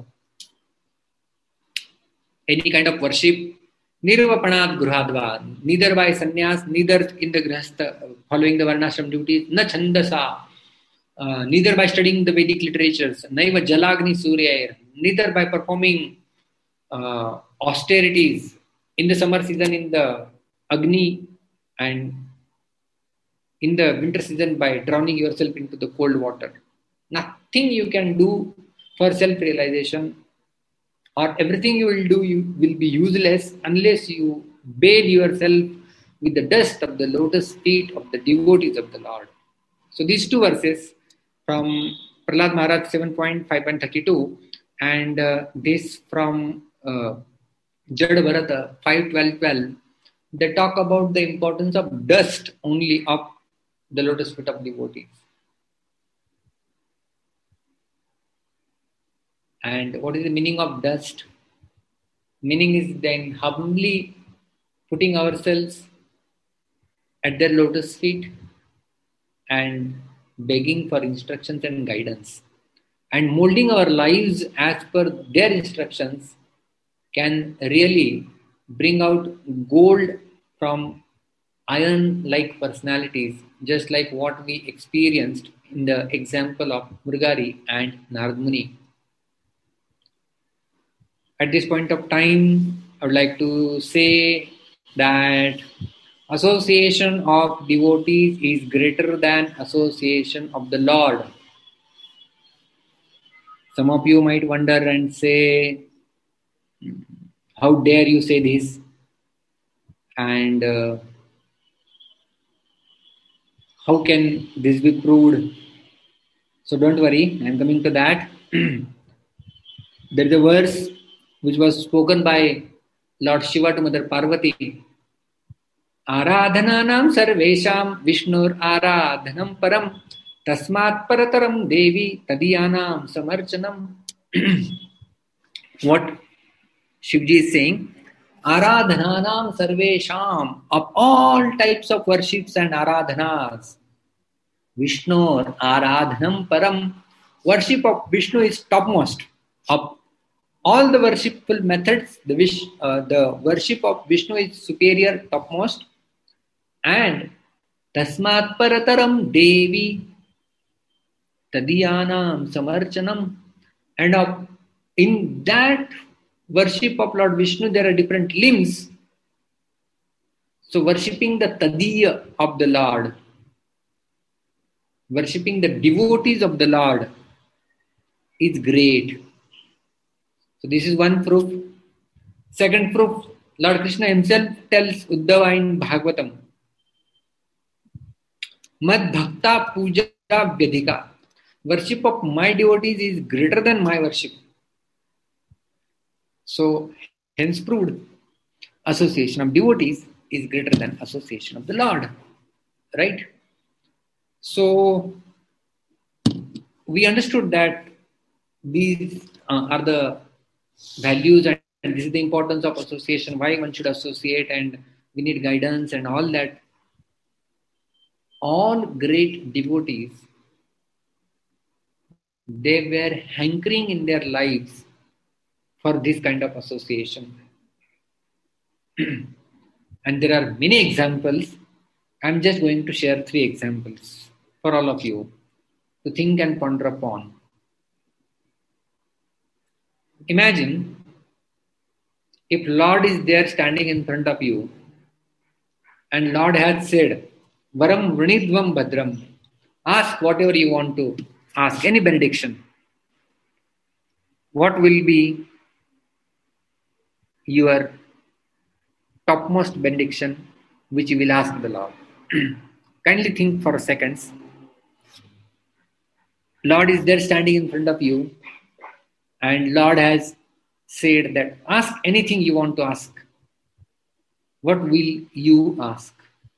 any kind of worship, nirvapanat gruhadva, neither by sannyas, neither in the grihastha, following the varnashram duties, na chandasa, uh, neither by studying the Vedic literatures, naiva jalagni suryair, neither by performing uh, austerities in the summer season in the Agni, and in the winter season by drowning yourself into the cold water. Nothing you can do for self-realization, or everything you will do you will be useless unless you bathe yourself with the dust of the lotus feet of the devotees of the Lord. So these two verses from Prahlad Maharaj seven point five point thirty-two and uh, this from uh, Jada Bharata five twelve twelve, they talk about the importance of dust only of the lotus feet of devotees. And what is the meaning of dust? Meaning is then humbly putting ourselves at their lotus feet and begging for instructions and guidance. And molding our lives as per their instructions can really bring out gold from iron-like personalities, just like what we experienced in the example of Mrugari and Narad Muni. At this point of time, I would like to say that association of devotees is greater than association of the Lord. Some of you might wonder and say, how dare you say this? And uh, how can this be proved? So don't worry, I am coming to that. There is a verse which was spoken by Lord Shiva to Mother Parvati. Aradhananam sarvesham Vishnur aradhanam param tasmat parataram devi tadiyanam samarchanam. What Shivji is saying, Aradhananam sarvesham, of all types of worships and aradhanas, Vishnur aradhanam param, worship of Vishnu is topmost. Of all the worshipful methods, the, wish, uh, the worship of Vishnu is superior, topmost. And tasmat parataram devi tadiyanam samarchanam, and of, in that worship of Lord Vishnu there are different limbs. So worshipping the tadiya of the Lord, worshipping the devotees of the Lord is great. So this is one proof. Second proof, Lord Krishna himself tells Uddhava in Bhagavatam, Mad bhakta puja vyadhika. Worship of my devotees is greater than my worship. So hence proved, association of devotees is greater than association of the Lord. Right? So we understood that these uh, are the values and this is the importance of association, why one should associate, and we need guidance and all that. All great devotees, they were hankering in their lives for this kind of association. And there are many examples. I'm just going to share three examples for all of you to think and ponder upon. Imagine if Lord is there standing in front of you and Lord has said, Varam Vrinidvam Badram, ask whatever you want to ask, any benediction. What will be your topmost benediction which you will ask the Lord? Kindly think for seconds. Lord is there standing in front of you and Lord has said that ask anything you want to ask. What will you ask?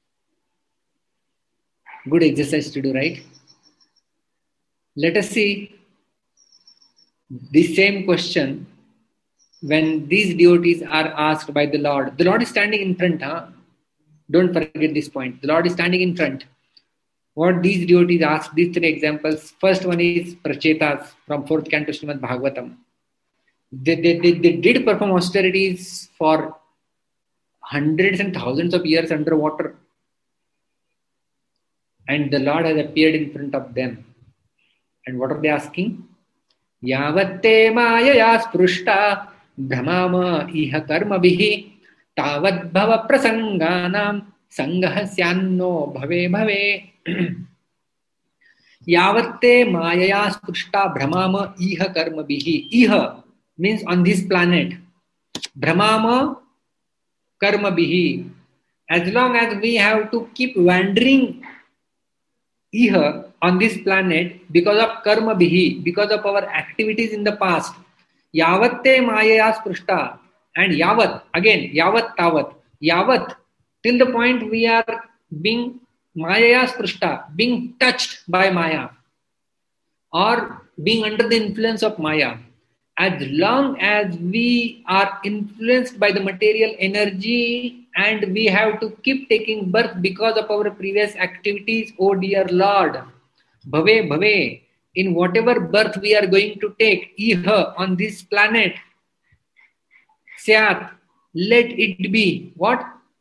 Good exercise to do, right? Let us see this same question when these devotees are asked by the Lord. The Lord is standing in front. Huh? Don't forget this point. The Lord is standing in front. What these devotees asked, these three examples. First one is Prachetas from fourth canto Srimad Bhagavatam. They, they, they, they did perform austerities for hundreds and thousands of years underwater. And the Lord has appeared in front of them. And what are they asking? Yavatte mayaya sprushta brahmama iha karma bihi tavad bhava prasanganam sangha syanno bhave bhave. Yavatte mayaya sprushta brahmama iha karma bihi. Iha means on this planet. Brahmama karma bihi. As long as we have to keep wandering iha on this planet because of karma bihi, because of our activities in the past. Yavatte mayaya sprushta. And yavat, again, yavat tavat. Yavat, till the point we are being mayaya sprushta, being touched by maya or being under the influence of maya. As long as we are influenced by the material energy and we have to keep taking birth because of our previous activities, oh dear Lord, bhave bhave, in whatever birth we are going to take, iha, on this planet, syat, let it be, what?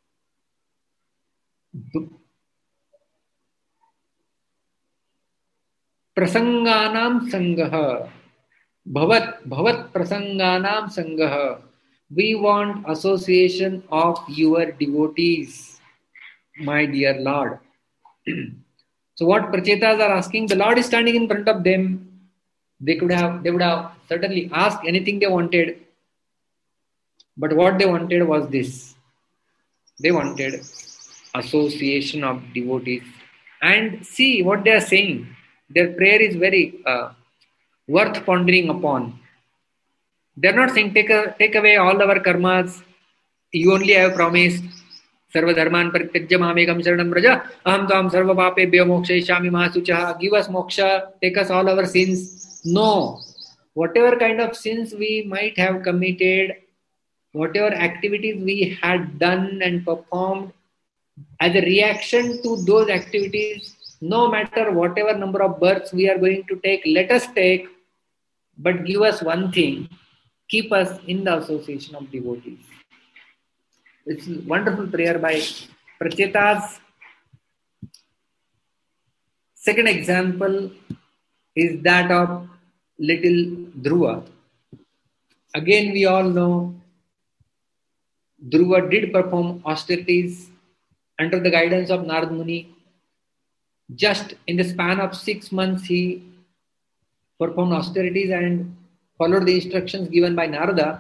Prasanganam sangaha. Bhavat, bhavat prasanganam sangaha. We want association of your devotees, my dear Lord. So what Prachetas are asking, the Lord is standing in front of them. They could have, they would have certainly asked anything they wanted. But what they wanted was this. They wanted association of devotees. And see what they are saying. Their prayer is very uh, worth pondering upon. They are not saying take, a, take away all our karmas. You only have promised. Sarva dharman parityajya mamekam sharanam braja. Aham tam sarva papebhyo mokshayishami mahasuchaha. Give us moksha. Take us all our sins. No. Whatever kind of sins we might have committed, whatever activities we had done and performed, as a reaction to those activities, no matter whatever number of births we are going to take, let us take, but give us one thing, keep us in the association of devotees. It's a wonderful prayer by Prachetas. Second example is that of little Dhruva. Again, we all know Dhruva did perform austerities under the guidance of Narad Muni. Just in the span of six months, he performed austerities and followed the instructions given by Narada.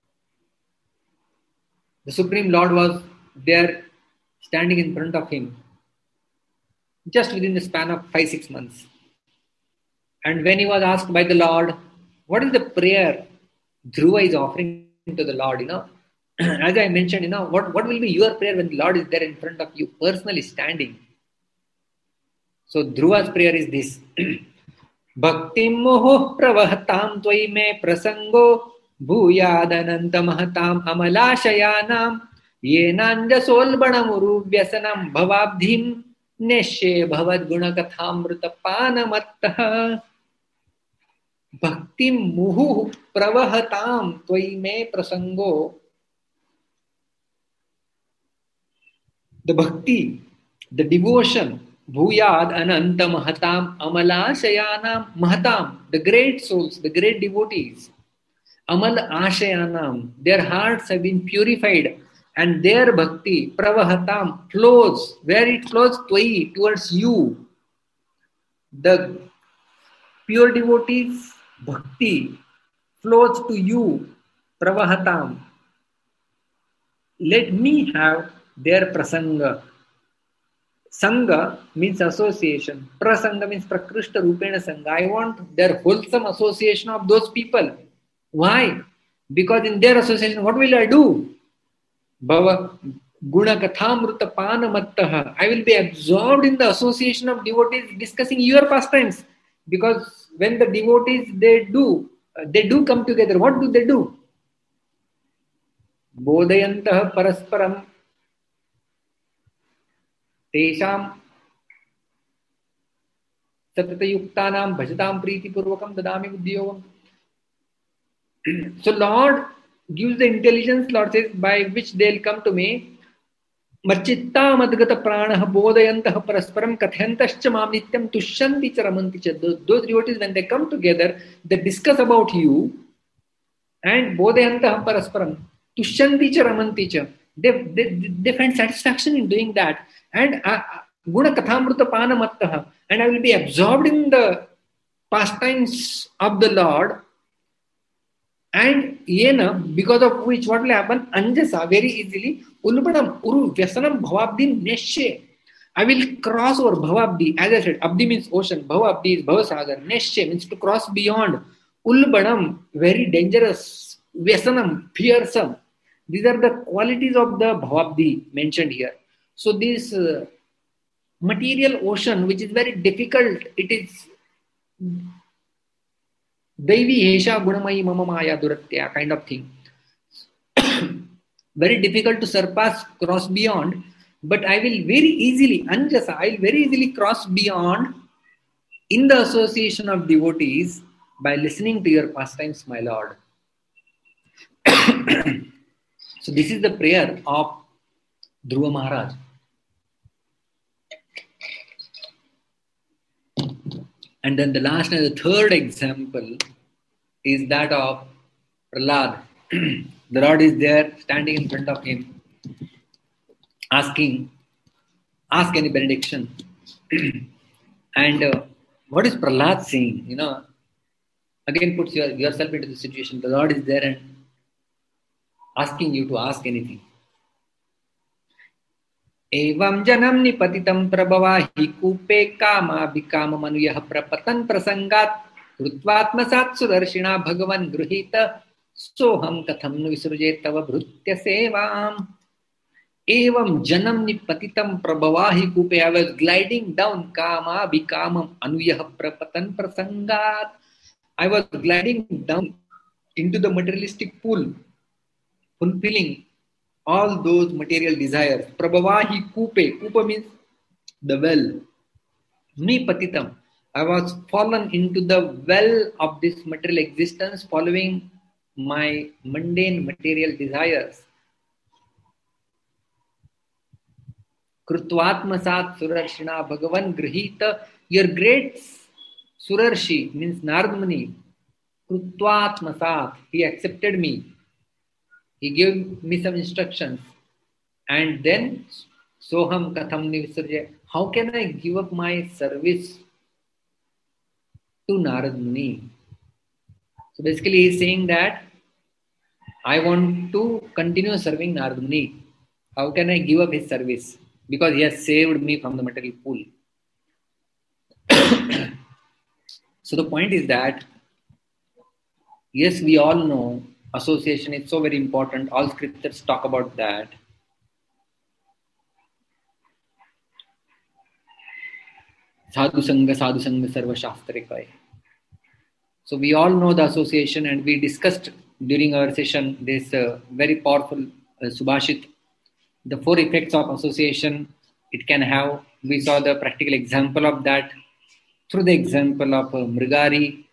The Supreme Lord was there standing in front of him just within the span of five, six months. And when he was asked by the Lord, what is the prayer Dhruva is offering to the Lord, you know, as I mentioned, you know, what, what will be your prayer when the Lord is there in front of you, personally standing? So Dhruva's prayer is this. Bhaktim moho pravahatam tvai me prasango bhuyadananta mahatam amalashayanam yenanja solbanamuru vyasanam bhavabdhim neshe bhavad gunakathamrita panamattah. Bhaktim muhu pravahatam tvai me prasango. The bhakti, the devotion, bhuyad ananta mahatam amala shayanam mahatam, the great souls, the great devotees, amal ashayanam, their hearts have been purified and their bhakti, pravahatam, flows, where it flows tvai, towards you. The pure devotees, bhakti, flows to you, pravahatam. Let me have their prasanga. Sangha means association. Prasanga means prakrishta rupena sangha. I want their wholesome association of those people. Why? Because in their association, what will I do? Bhava guna kathamrita panamattaha. I will be absorbed in the association of devotees discussing your pastimes. Because when the devotees, they do, they do come together. What do they do? Bodhayantaha parasparam. Tesham satatayuktanam bhajatam priti purvakam dadami buddhiyogam. So Lord gives the intelligence, Lord says, by which they'll come to me. मच्चित्ता मद्गत प्राणः बोधयन्तः परस्परं कथयन्तश्च मां नित्यं तुष्यन्ति च रमन्ति च. Those devotees, when they come together, they discuss about you, and bodhayantah parasparam tushyanti cha ramanti cha. They, they, they find satisfaction in doing that. And guna kathamruta panamattaha, and I will be absorbed in the pastimes of the Lord. And yena, because of which what will happen? Anjasa, very easily, ulpadam uru vyasanam bhavabdi neshe. I will cross over bhavabdi. As I said, abdi means ocean, bhavabdi is bhavasagar, neshe means to cross beyond. Ulbadam, very dangerous. Vyasanam, fearsome. These are the qualities of the bhavabdi mentioned here. So this uh, material ocean, which is very difficult, it is Daivi Hesha Gunamai Mama Maya Duratya kind of thing. Very difficult to surpass, cross beyond. But I will very easily, Anjasa, I will very easily cross beyond in the association of devotees by listening to your pastimes, my Lord. So this is the prayer of Dhruva Maharaj. And then the last and the third example is that of Prahlad. The Lord is there standing in front of him, asking, ask any benediction. And uh, what is Prahlad saying? You know, again puts your, yourself into the situation. The Lord is there and asking you to ask anything. Evam janam nipatitam prabhavahi kupe kama bikama manuyah prapatan prasangat krutvatmasat sudarshina bhagavan gruhita soham katham nu visrujet tava bhrutya sevam. Evam janam nipatitam prabhavahi kupe. I was gliding down kama bikamam anuyah prapatan prasangat. I was gliding down into the materialistic pool, fulfilling all those material desires. Prabhavahi kupe. Kupa means the well. Nipatitam. I was fallen into the well of this material existence, following my mundane material desires. Krutvatmasat surarshina bhagavan grihita. Your great Surarshi means Narad Muni. Krutvatmasat. He accepted me. He gave me some instructions. And then, Soham Katham Nivisarja. How can I give up my service to Narad Muni? So basically he is saying that I want to continue serving Narad Muni. How can I give up his service? Because he has saved me from the material pool. So the point is that, yes, we all know association is so very important. All scriptures talk about that. Sadhu Sangha, Sadhu Sangha, Sarva Shastrika. So we all know the association, and we discussed during our session this uh, very powerful uh, Subhashit, the four effects of association it can have. We saw the practical example of that through the example of uh, Mrigari.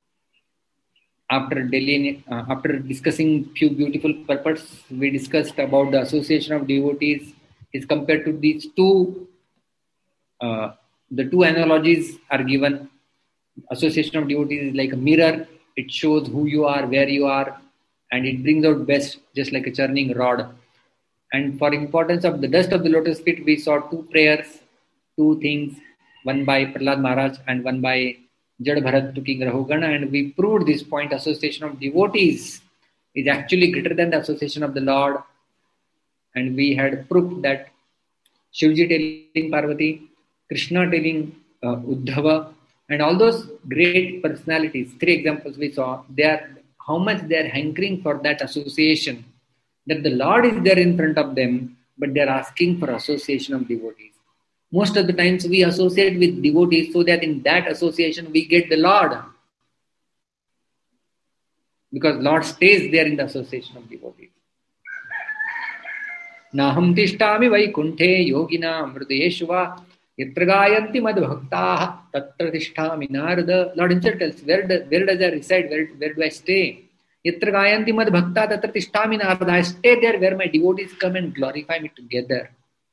After Delhi, uh, after discussing few beautiful purports, we discussed about the association of devotees is compared to these two. Uh, the two analogies are given. Association of devotees is like a mirror. It shows who you are, where you are, and it brings out best, just like a churning rod. And for importance of the dust of the lotus feet, we saw two prayers, two things, one by Prahlad Maharaj and one by Jad Bharat to King Rahugana, and we proved this point. Association of devotees is actually greater than the association of the Lord. And we had proof that Shivji telling Parvati, Krishna telling uh, Uddhava, and all those great personalities, three examples we saw, they are how much they are hankering for that association, that the Lord is there in front of them, but they are asking for association of devotees. Most of the times we associate with devotees so that in that association we get the Lord. Because Lord stays there in the association of devotees. Naham tishtami vaikunthe yogina mrideshva yatra gayanti mad bhaktaha tatra tishtami narada. Lord himself tells, where, do, where does I reside? Where, where do I stay? Yatra gayanti mad bhakta tatra tishtami narada. I stay there where my devotees come and glorify me together.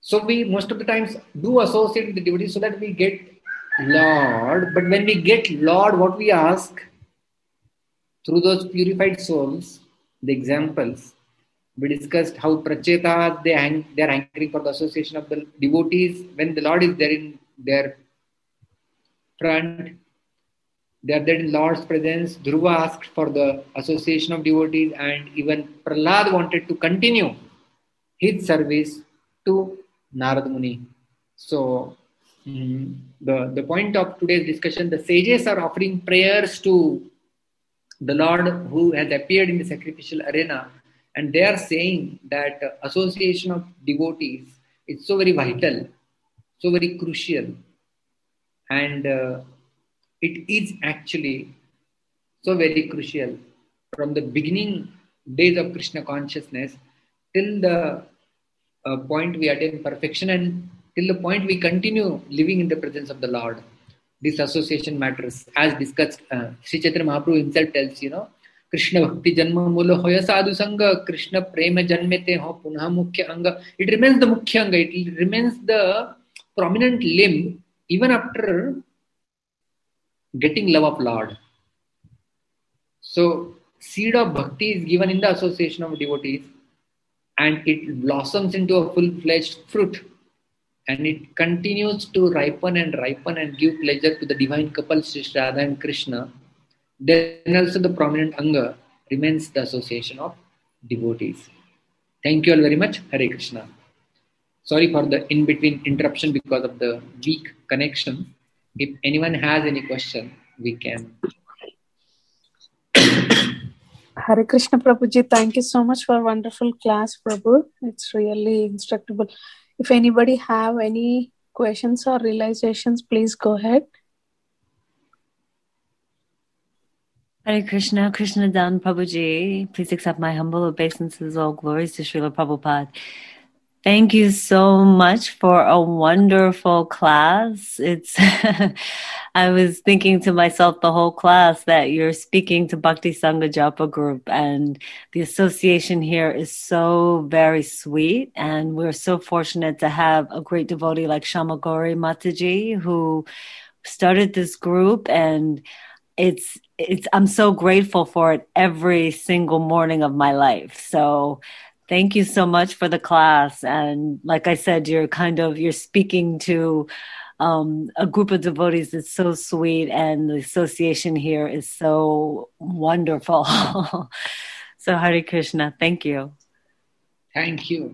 So we most of the times do associate with the devotees so that we get Lord. But when we get Lord, what we ask through those purified souls, the examples, we discussed how Pracheta, they, hang, they are hankering for the association of the devotees. When the Lord is there in their front, they are there in Lord's presence. Dhruva asked for the association of devotees, and even Prahlad wanted to continue his service to Narad Muni. So, mm, the, the point of today's discussion, the sages are offering prayers to the Lord who has appeared in the sacrificial arena, and they are saying that uh, association of devotees is so very vital, so very crucial, and uh, it is actually so very crucial from the beginning days of Krishna consciousness till the uh, point we attain perfection and till the point we continue living in the presence of the Lord. This association matters. As discussed, uh, Sri Chaitanya Mahaprabhu himself tells, you know, Krishna Bhakti Janma Mula Hoya Sadhu Sangha, Krishna Prema Janmete Ho Punha Mukhya Anga. It remains the Mukhya Anga, it remains the prominent limb even after getting love of Lord. So, seed of bhakti is given in the association of devotees and it blossoms into a full-fledged fruit. And it continues to ripen and ripen and give pleasure to the divine couple, Sri Radha and Krishna. Then also the prominent Anga remains the association of devotees. Thank you all very much. Hare Krishna. Sorry for the in-between interruption because of the weak connection. If anyone has any question, we can. Hare Krishna Prabhuji, thank you so much for a wonderful class, Prabhu. It's really instructable. If anybody have any questions or realizations, please go ahead. Hare Krishna, Krishna Dan Prabhuji. Please accept my humble obeisances, all glories to Srila Prabhupada. Thank you so much for a wonderful class. It's I was thinking to myself the whole class that you're speaking to Bhakti Sangha Japa group, and the association here is so very sweet, and we're so fortunate to have a great devotee like Shama Gauri Mataji who started this group, and it's it's I'm so grateful for it every single morning of my life. So thank you so much for the class. And like I said, you're kind of, you're speaking to um, a group of devotees that's so sweet, and the association here is so wonderful. So Hare Krishna, thank you. Thank you.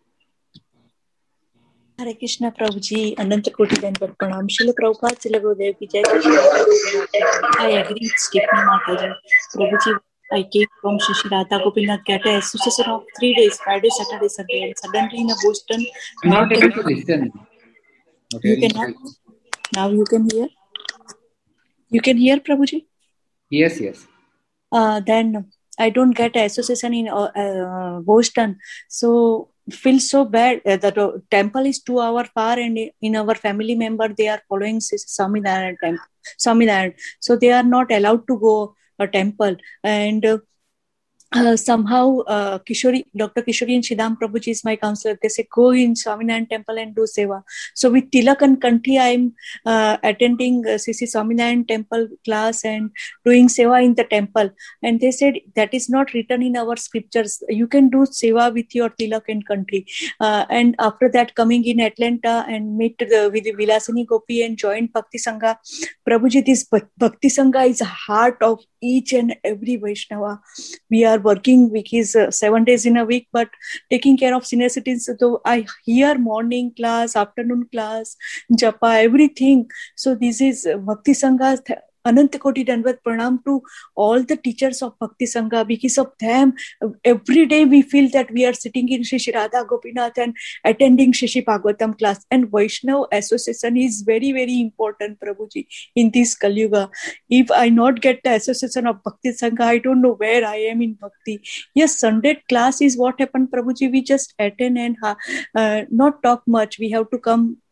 Hare Krishna Prabhuji, Ananta Koti Dandavat Pranam. Srila Prabhupada, Srila Gurudev Ki Jai. I agree with Stephanie Mataji. Prabhuji, I came from Shri Radha Gopinath Gata Association of three days, Friday, Saturday, Sunday, and suddenly in a Boston. I'm not able to listen. Okay, you can have, now you can hear. You can hear, Prabhuji? Yes, yes. Uh, then I don't get an association in uh, uh, Boston. So feel so bad uh, that uh, temple is two hours far, and in our family member, they are following Swami Narayan temple. Swami Narayan. So they are not allowed to go a temple, and uh, uh, somehow uh, Kishori, Doctor Kishori and Shidam Prabhuji is my counselor. They say go in Swaminarayan temple and do seva. So with Tilak and Kanti, I am uh, attending uh, C C Swaminarayan temple class and doing seva in the temple. And they said that is not written in our scriptures. You can do seva with your Tilak and Kanti. Uh, and after that, coming in Atlanta and meet the, with the Vilasini Gopi and join Bhakti Sangha. Prabhuji, this Bhakti Sangha is the heart of each and every Vaishnava. We are working weeks, uh, seven days in a week, but taking care of senior citizens. So I hear morning class, afternoon class, japa, everything. So this is Bhakti Sangha. Ananta Koti Dandavat Pranam to all the teachers of Bhakti Sangha. Because of them, every day we feel that we are sitting in Shri Shri Radha Gopinath and attending Shri Shri Bhagavatam class. And Vaishnava association is very, very important, Prabhuji, in this Kali Yuga. If I not get the association of Bhakti Sangha, I don't know where I am in Bhakti. Yes, Sunday class is what happened, Prabhuji. We just attend and uh, not talk much. We have to come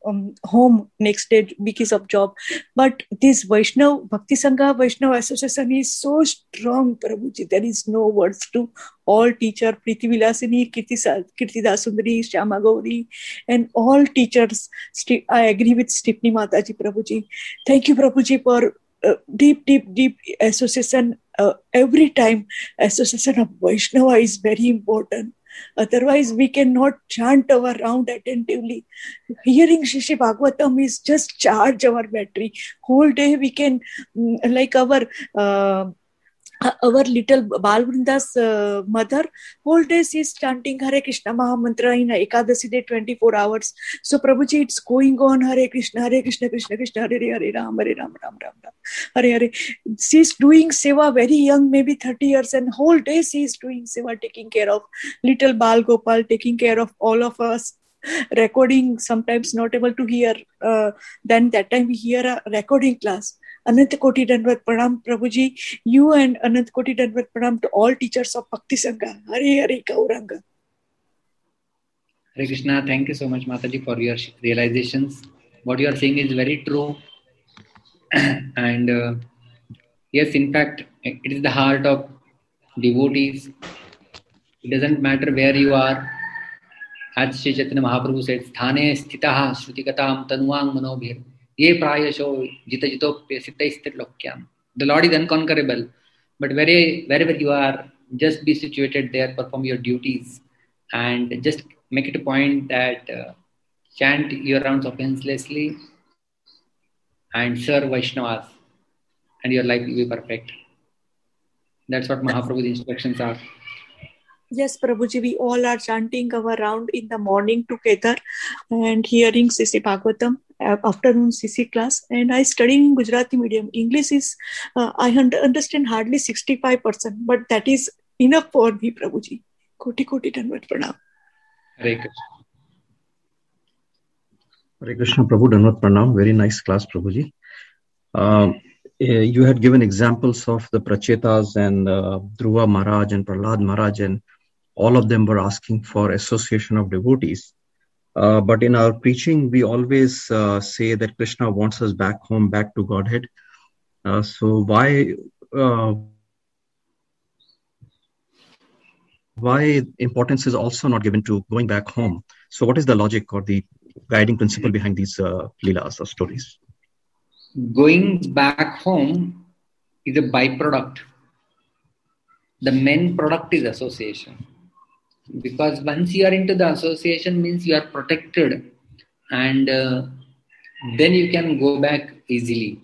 um, home next day because of job. But this Vaishnav, Bhakti Sangha Vaishnav Association is so strong, Prabhuji. There is no words to all teacher, Priti Vilasini, Kirti Dasundari, Shyama Gauri, and all teachers. I agree with Stepney Mataji, Prabhuji. Thank you, Prabhuji, for uh, deep, deep, deep association. Uh, every time association of Vaishnava is very important. Otherwise, we cannot chant our round attentively. Hearing Shri Shri Bhagavatam is just charge our battery. Whole day we can, like our uh, our little Balvrinda's uh, mother, whole day she is chanting Hare Krishna Mahamantra in Ekadasi day twenty-four hours. So Prabhuji, it's going on Hare Krishna, Hare Krishna, Krishna Krishna, Hare Hare, Ram Hare Ram, Ram Ram Ram, Hare Hare. She is doing seva very young, maybe thirty years, and whole day she is doing seva, taking care of little Bal Gopal, taking care of all of us. Recording, sometimes not able to hear. Uh, then that time we hear a recording class. Anant Koti Dandavat Pranam, Prabhuji, you and Anant Koti Dandavat Pranam to all teachers of Bhakti Sangha. Hare Hare Gauranga. Hare Krishna, thank you so much, Mataji, for your realizations. What you are saying is very true. and uh, yes, in fact, it is the heart of devotees. It doesn't matter where you are. As Shri Chaitanya Mahaprabhu said, Sthane sthitaha shrutikatam tanuang manobhir. Ye prayasho jita jitopya siddhaisthit lokyam. The Lord is unconquerable. But very, wherever you are, just be situated there, perform your duties. And just make it a point that uh, chant your rounds offenselessly and serve Vaishnavas. And your life will be perfect. That's what Mahaprabhu's instructions are. Yes, Prabhuji, we all are chanting our round in the morning together and hearing C C Bhagavatam, uh, afternoon C C class. And I study in Gujarati medium. English is, uh, I understand hardly sixty-five percent, but that is enough for me, Prabhuji. Koti Koti Dandavat Pranam. Hare Krishna. Hare Krishna, Prabhu Dandavat Pranam. Very nice class, Prabhuji. Uh, you had given examples of the Prachetas and uh, Dhruva Maharaj and Prahlad Maharaj, and all of them were asking for association of devotees. Uh, but in our preaching, we always uh, say that Krishna wants us back home, back to Godhead. Uh, so why uh, why importance is also not given to going back home? So what is the logic or the guiding principle behind these uh, leelas or stories? Going back home is a byproduct. The main product is association. Because once you are into the association means you are protected, and uh, then you can go back easily.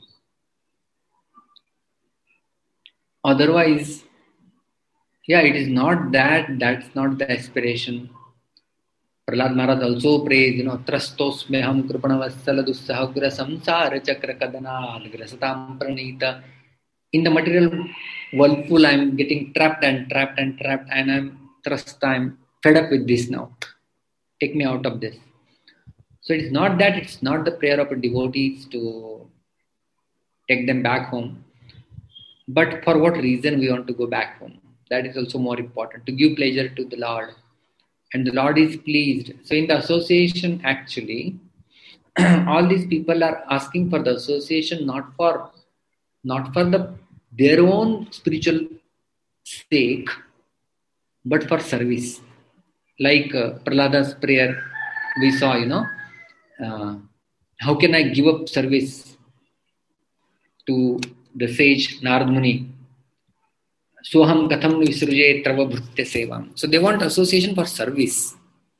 Otherwise, yeah, it is not that, that's not the aspiration. Prahlad Maharaj also prays, you know, Trastos meham krupana dussahagra samsara chakra kadana grasatam pranita. In the material whirlpool, I am getting trapped and trapped and trapped, and I am thrust, I am fed up with this now. Take me out of this. So it is not that, it's not the prayer of a devotee to take them back home. But for what reason we want to go back home? That is also more important, to give pleasure to the Lord. And the Lord is pleased. So in the association, actually, all these people are asking for the association not for not for the their own spiritual sake, but for service. Like uh, Prahlada's prayer, we saw, you know, uh, how can I give up service to the sage Narad Muni? Soham katham visruje trava bhrutya sevam. So they want association for service.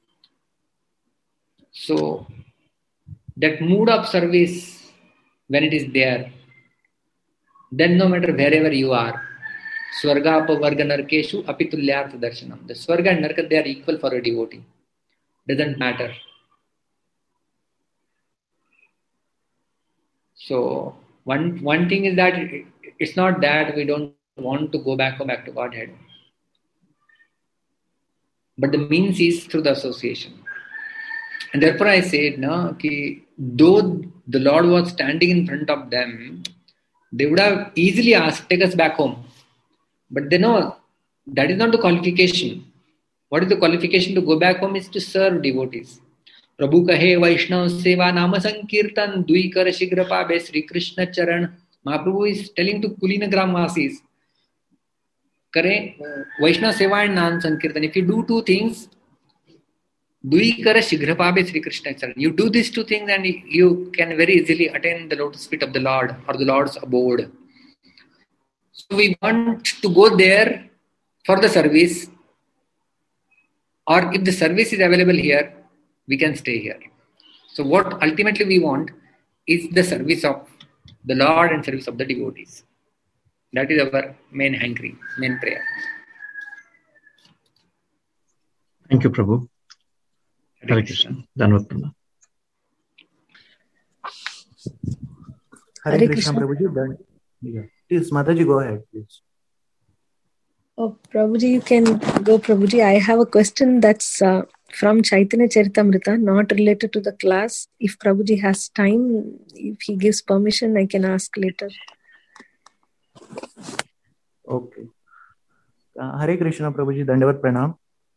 So that mood of service, when it is there, then no matter wherever you are, Swarga apavarga narkeshu apitulyartha darshanam. The Swarga and Narka, they are equal for a devotee. Doesn't matter. So one one thing is that it, it's not that we don't want to go back or back to Godhead. But the means is through the association. And therefore I said, no, ki, though the Lord was standing in front of them, they would have easily asked, take us back home. But they know that is not the qualification. What is the qualification to go back home is to serve devotees. प्रभु कहे वैष्णव सेवा नाम संकीर्तन दुई कर शीघ्र पावे श्री कृष्ण चरण. Mahaprabhu is telling to Kulina Gramvasis, Kare Vaishnava Seva and Nam Sankirtan. If you do two things, Dui Kara Shighra Pabe Sri Krishna Charan. You do these two things and you can very easily attain the lotus feet of the Lord or the Lord's abode. So we want to go there for the service, or if the service is available here, we can stay here. So what ultimately we want is the service of the Lord and service of the devotees. That is our main hankering, main prayer. Thank you, Prabhu. Hare Krishna. Dhanavad Prabhu. Hare, Hare Krishna, Prabhuji. Done. Yeah. Please, Mataji, go ahead, please. Oh, Prabhuji, you can go, Prabhuji. I have a question that's uh, from Chaitanya Charitamrita, not related to the class. If Prabhuji has time, if he gives permission, I can ask later. Okay. Uh, Hare Krishna, Prabhuji. Dandavat Pranam.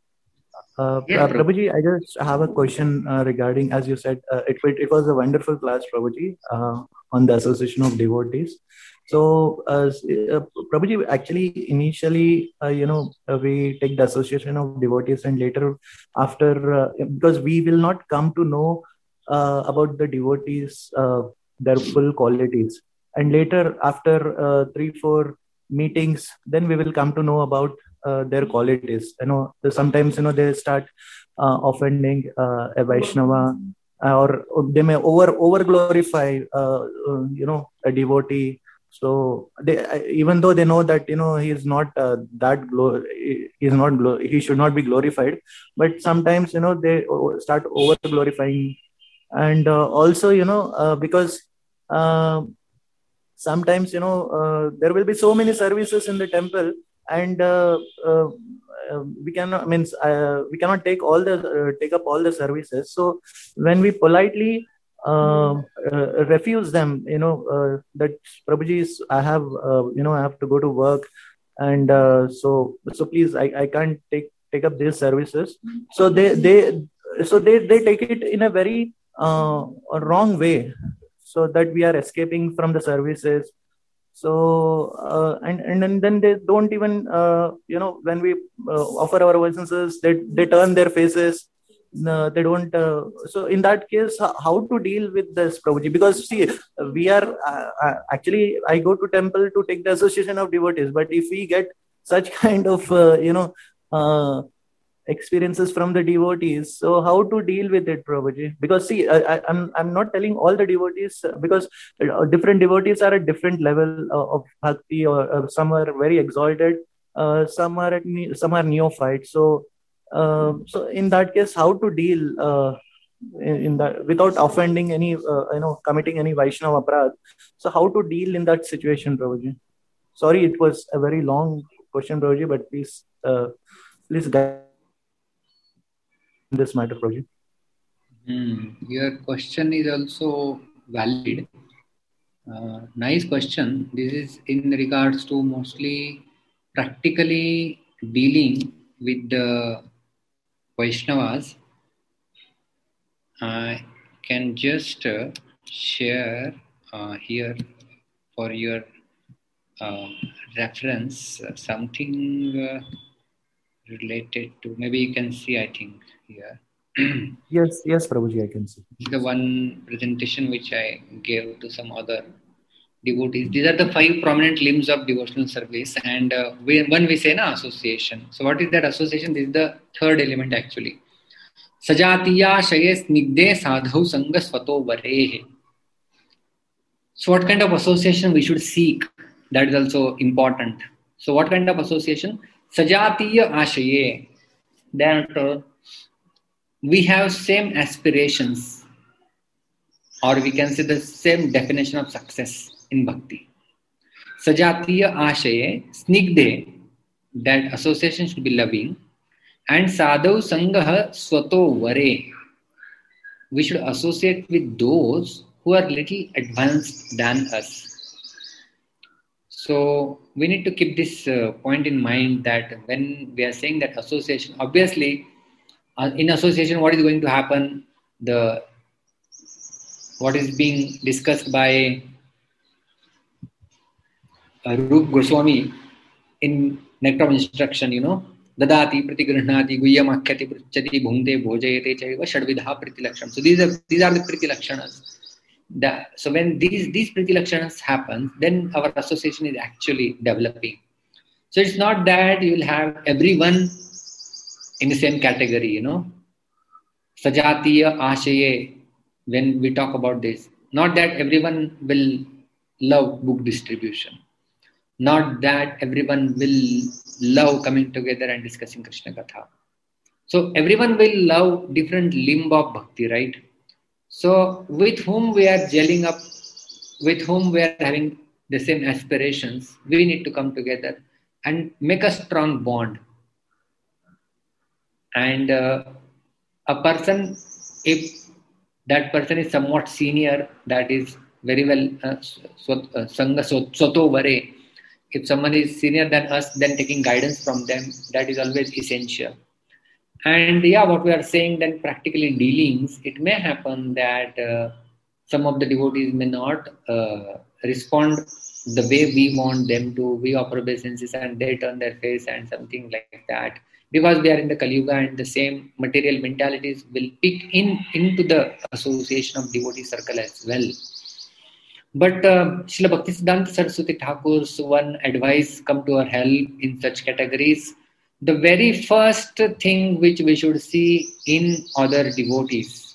Uh, yeah, uh, Prabhuji, I just have a question uh, regarding, as you said, uh, it, it was a wonderful class, Prabhuji, uh, on the Association of Devotees. So, uh, uh, Prabhuji, actually, initially, uh, you know, uh, we take the Association of Devotees, and later, after, uh, because we will not come to know uh, about the devotees, uh, their full qualities. And later, after uh, three, four meetings, then we will come to know about uh, their qualities. You know, sometimes, you know, they start uh, offending uh, a Vaishnava, or they may over, over glorify, uh, uh, you know, a devotee. So they, even though they know that, you know, he is not uh, that glo- he is not glo- he should not be glorified, but sometimes, you know, they start over glorifying, and uh, also, you know, uh, because uh, sometimes, you know, uh, there will be so many services in the temple, and uh, uh, uh, we cannot means uh, we cannot take all the uh, take up all the services. So when we politely Uh, uh, refuse them, you know, uh, that Prabhuji, I have, uh, you know, I have to go to work, and uh, so, so please, I, I can't take take up these services. So they they so they they take it in a very uh, a wrong way, so that we are escaping from the services. So uh, and, and and then they don't even uh, you know, when we uh, offer our obeisances, they they turn their faces. No, they don't. Uh, so in that case, how to deal with this, Prabhuji? Because see, we are uh, uh, actually, I go to temple to take the Association of Devotees, but if we get such kind of uh, you know uh, experiences from the devotees, so how to deal with it, Prabhuji? Because see, I, I, I'm I'm not telling all the devotees, because different devotees are at different level of bhakti, or uh, some are very exalted, uh, some are at ne- some are neophyte. So. Uh, so in that case, how to deal uh, in, in that without offending any, uh, you know, committing any Vaishnava aparadh? So how to deal in that situation, Prabhuji? Sorry, it was a very long question, Prabhuji, but please, uh, please guide this matter, Prabhuji. Hmm. Your question is also valid. Uh, nice question. This is in regards to mostly practically dealing with the Vaishnavas. I can just uh, share uh, here for your uh, reference uh, something uh, related to, maybe you can see, I think, here. Yes, yes, Prabhuji, I can see. The one presentation which I gave to some other devotees. These are the five prominent limbs of devotional service, and uh, we, one we say na, association. So what is that association? This is the third element actually. Sajatiya shaye snigde sadhau sanga swato varehe. So what kind of association we should seek? That is also important. So what kind of association? Sajatiya ashaye. That uh, we have same aspirations, or we can say the same definition of success in bhakti. Sajatiya ashaye snigde, that association should be loving, and sadhav sangah swato vare, we should associate with those who are little advanced than us. So we need to keep this uh, point in mind, that when we are saying that association, obviously uh, in association what is going to happen? the what is being discussed by uh, Rup Goswami in Nectar of Instruction, you know, Dadati, Pratigrihnati, Guhyamakyati, Pruchati, Bhunde, Bhojayate, Chaiva, Shadvidha, Pritilakshan. So these are these are the Pritilakshanas. The, so when these these Pritilakshanas happen, then our association is actually developing. So it's not that you will have everyone in the same category, you know. Sajatiya Ashaye, when we talk about this, not that everyone will love book distribution. Not that everyone will love coming together and discussing Krishna Katha. So everyone will love different limb of bhakti, right? So with whom we are gelling up, with whom we are having the same aspirations, we need to come together and make a strong bond. And uh, a person, if that person is somewhat senior, that is very well uh, Sangha Soto Vare. If someone is senior than us, then taking guidance from them, that is always essential. And yeah, what we are saying, then practically dealings, it may happen that uh, some of the devotees may not uh, respond the way we want them to. We offer obeisances and they turn their face and something like that. Because we are in the Kali Yuga and the same material mentalities will pick in into the association of devotee circle as well. But uh, Srila Bhaktisiddhanta Saraswati Thakur's one advice come to our help in such categories. The very first thing which we should see in other devotees,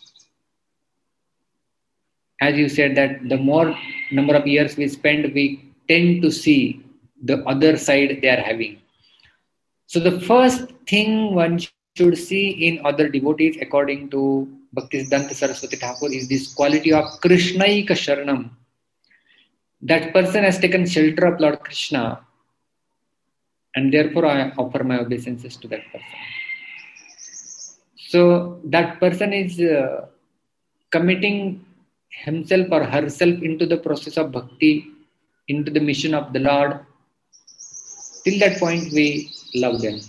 as you said, that the more number of years we spend, we tend to see the other side they are having. So the first thing one should see in other devotees, according to Bhaktisiddhanta Saraswati Thakur, is this quality of Krishnaika Sharanam. That person has taken shelter of Lord Krishna, and therefore I offer my obeisances to that person. So that person is uh, committing himself or herself into the process of bhakti, into the mission of the Lord. Till that point, we love them.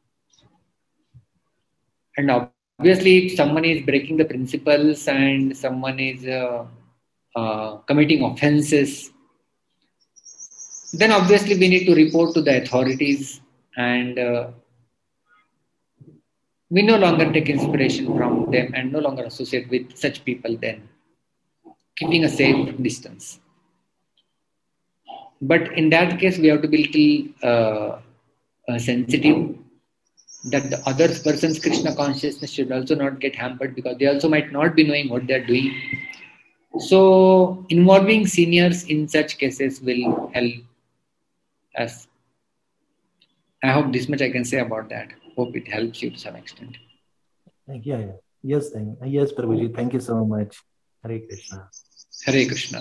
And obviously, if someone is breaking the principles and someone is uh, uh, committing offenses, then obviously we need to report to the authorities, and uh, we no longer take inspiration from them and no longer associate with such people then, keeping a safe distance. But in that case, we have to be a little uh, uh, sensitive that the other person's Krishna consciousness should also not get hampered, because they also might not be knowing what they are doing. So involving seniors in such cases will help us. I hope this much I can say about that. Hope it helps you to some extent. Yeah, yeah. Yes, thank, yes, Prabhuji. Thank you so much. Hare Krishna. Hare Krishna.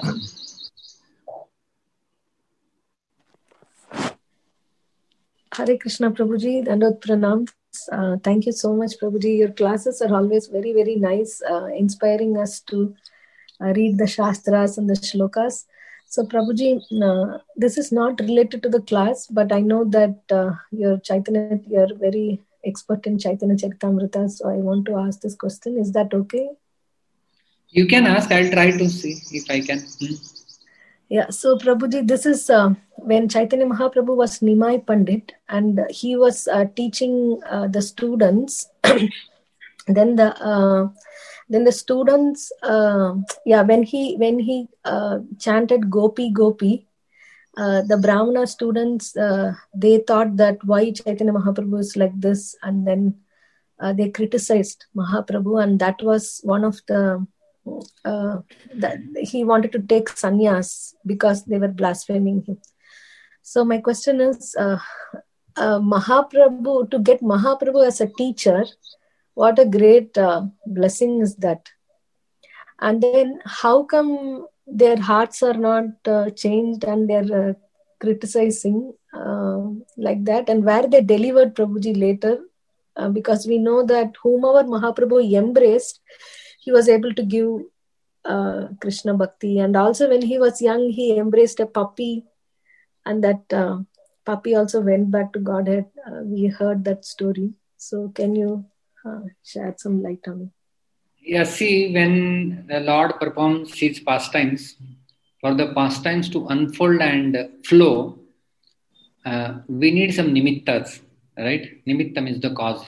Hare Krishna, Prabhuji. Dandot Pranam. Uh, thank you so much, Prabhuji. Your classes are always very, very nice, uh, inspiring us to uh, read the Shastras and the Shlokas. So, Prabhuji, uh, this is not related to the class, but I know that uh, you're Chaitanya, you're very expert in Chaitanya Charitamrita, so I want to ask this question. Is that okay? You can ask. I'll try to see if I can. Hmm. Yeah, so Prabhuji, this is uh, when Chaitanya Mahaprabhu was Nimai Pandit, and he was uh, teaching uh, the students. then the uh, then the students, uh, yeah, when he when he uh, chanted Gopi Gopi, uh, the Brahmana students uh, they thought that why Chaitanya Mahaprabhu is like this, and then uh, they criticized Mahaprabhu, and that was one of the. Uh, that he wanted to take sannyas because they were blaspheming him. So my question is, uh, uh, Mahaprabhu, to get Mahaprabhu as a teacher, what a great uh, blessing is that. And then how come their hearts are not uh, changed and they're uh, criticizing uh, like that? And where they delivered Prabhuji later, uh, because we know that whomever Mahaprabhu embraced, he was able to give uh, Krishna Bhakti. And also when he was young, he embraced a puppy, and that uh, puppy also went back to Godhead. Uh, we heard that story. So can you uh, shed some light on it? Yeah, see, when the Lord performs his pastimes, for the pastimes to unfold and flow, uh, we need some nimittas, right? Nimittam is the cause.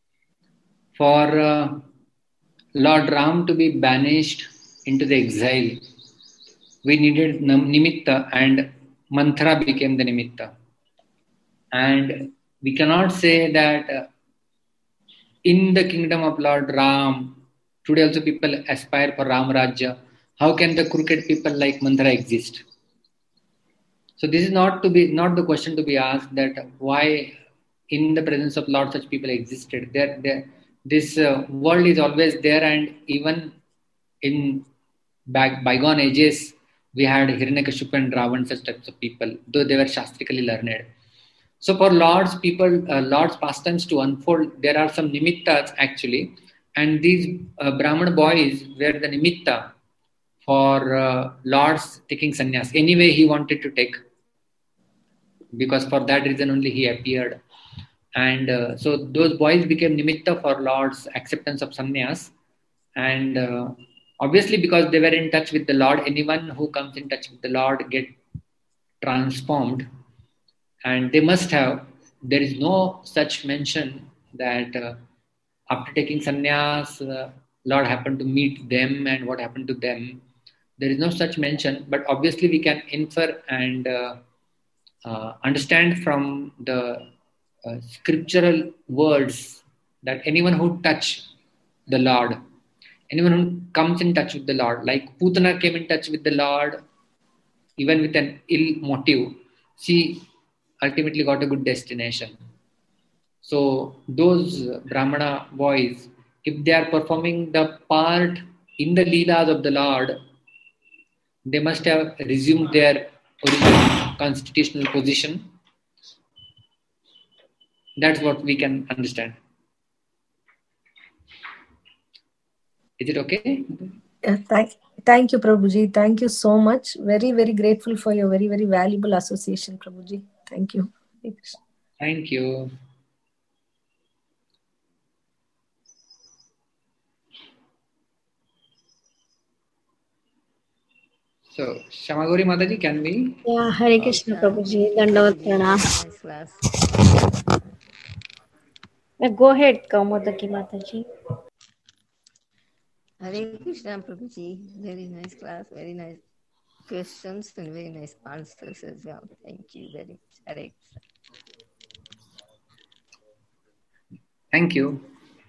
For uh, Lord Ram to be banished into the exile, we needed nimitta, and mantra became the nimitta. And we cannot say that uh, in the kingdom of Lord Ram, today also people aspire for Ram Rajya. How can the crooked people like mantra exist? So this is not to be not the question to be asked, that why in the presence of Lord such people existed. There, there, this uh, world is always there, and even in back, bygone ages, we had Hiranyakashipu and Ravan, such types of people, though they were shastrically learned. So for Lord's people, uh, Lord's pastimes to unfold, there are some nimittas actually, and these uh, Brahman boys were the nimitta for uh, Lord's taking sannyas. Anyway, he wanted to take, because for that reason only he appeared. And uh, so those boys became nimitta for Lord's acceptance of sannyas. And uh, obviously, because they were in touch with the Lord, anyone who comes in touch with the Lord get transformed. And they must have, there is no such mention that uh, after taking sannyas, uh, Lord happened to meet them and what happened to them. There is no such mention, but obviously we can infer and uh, uh, understand from the uh, scriptural words that anyone who touch the Lord, anyone who comes in touch with the Lord, like Putana came in touch with the Lord, even with an ill motive, she ultimately got a good destination. So those Brahmana boys, if they are performing the part in the Leelas of the Lord, they must have resumed their original constitutional position. That's what we can understand. Is it okay? Yeah, thank, thank you, Prabhuji. Thank you so much. Very, very grateful for your very, very valuable association, Prabhuji. Thank you. Thank you. So, Shamagori Mataji, can we? Yeah, Hare Krishna, Prabhuji. Dandavat Pranam. Nice class. Yeah, go ahead, Kaumodaki Mataji. Hare Krishna, Prabhuji. Very nice class, very nice questions and very nice answers as well. Thank you very much. Hare Krishna. Thank you.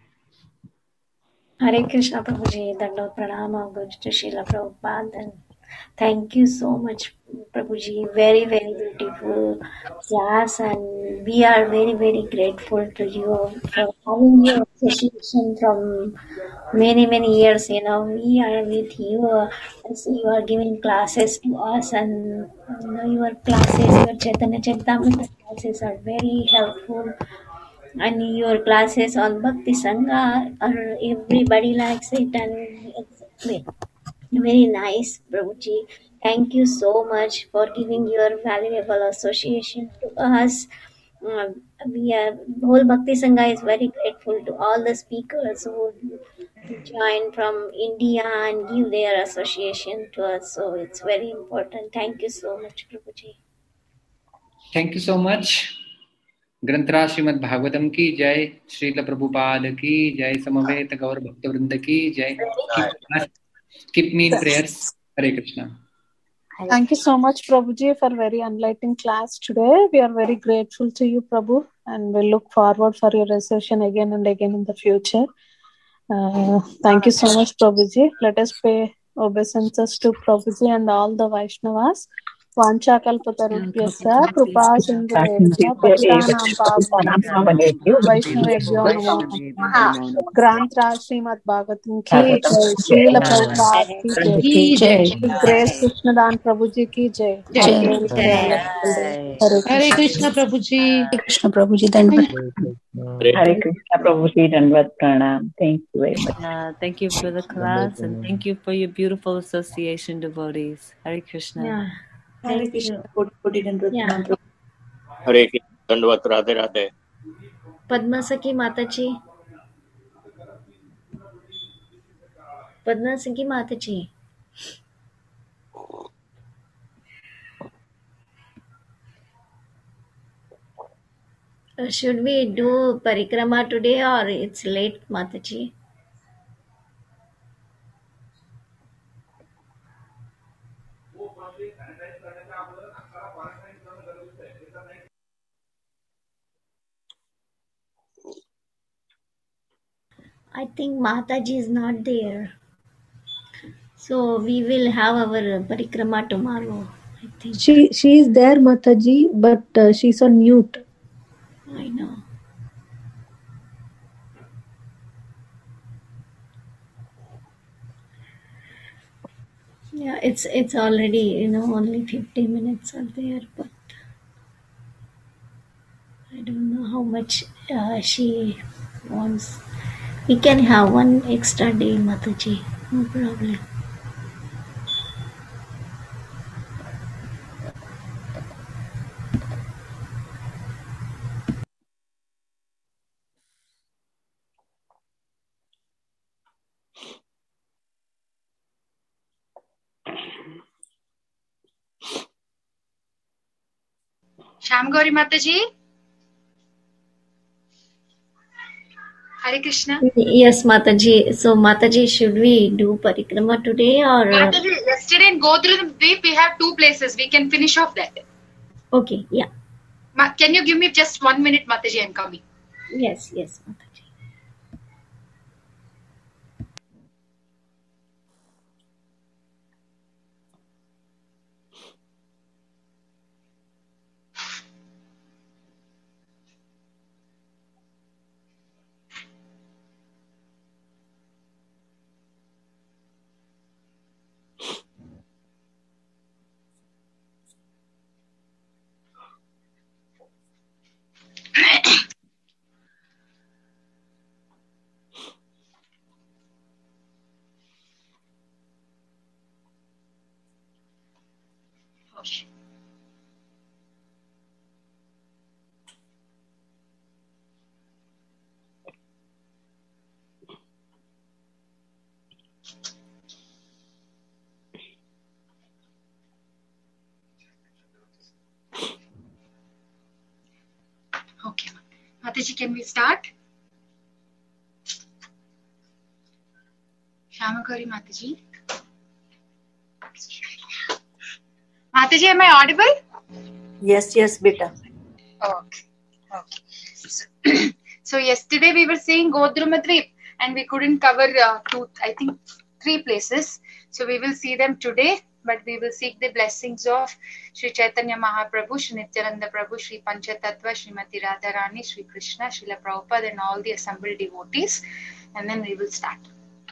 Hare Krishna, Prabhuji. Dandavat Pranam. Good to Srila Prabhupada. And thank you so much, Prabhuji. Very, very beautiful class, and we are very, very grateful to you for having your association from many, many years. You know, we are with you as you are giving classes to us, and you know, your classes, your Chaitanya Charitamrita classes are very helpful. And your classes on Bhakti Sangha, are everybody likes it, and it's very nice, Prabhuji. Thank you so much for giving your valuable association to us. Um, we are whole Bhakti Sangha is very grateful to all the speakers who join from India and give their association to us. So it's very important. Thank you so much, Prabhuji. Thank you so much. ग्रंथराज Shrimad Bhagavatam की जय, श्रील प्रभुपाद की जय, समवेत गौर भक्त वृंद की जय. Keep, keep me in prayers. Hare Krishna. Thank you so much, Prabhuji, for very enlightening class today. We are very grateful to you, Prabhu, and we look forward for your session again and again in the future. Uh, thank you so much, Prabhuji. Let us pay obeisances to Prabhuji and all the Vaishnavas. Vancha kalpatarubhyasya kripa sindhubhyo patitanam pavanebhyo Vaishnavebhyo namo namaha. Granth Raj Srimad Bhagavatam ki jai, Srila Prabhupada ki jai, Grace Krishnadan Prabhuji ki jai. Hare Krishna Prabhuji. Hare Krishna Prabhuji. Dandavat. Hare Krishna Prabhuji. Dandavat Pranam. Thank you very much. Uh, thank you for the class, and thank you for your beautiful association, devotees. Hare Krishna. Yeah. Hare Krishna. Yeah. Hare Krishna. Dandavat. Radhe Radhe. Padma Sakhi Mataji. Padma Singhi Mataji. Uh, should we do parikrama today or it's late, Mataji? I think Mataji is not there. So we will have our parikrama tomorrow, I think. She she is there, Mataji, but uh, she's on mute. I know. Yeah, it's it's already, you know, only fifty minutes are there, but I don't know how much uh, she wants. We can have one extra day, Mataji. No problem. Sham Gauri Mataji. Hare Krishna. Yes, Mataji. So, Mataji, should we do parikrama today or? Uh... Mataji, yesterday in Godrudvip we have two places. We can finish off that. Okay, yeah. Ma- can you give me just one minute, Mataji? I'm coming. Yes, yes, Mataji. Okay. Okay. Mataji, can we start? Shama Gauri Mataji. Mataji, am I audible? Yes, yes, beta. Okay. Okay. So, so yesterday we were saying Godrumadvip and we couldn't cover uh, two, I think three places. So we will see them today, but we will seek the blessings of Sri Chaitanya Mahaprabhu, Sri Nityananda Prabhu, Sri Panchatattva, Srimati Radharani, Sri Krishna, Srila Prabhupada and all the assembled devotees. And then we will start.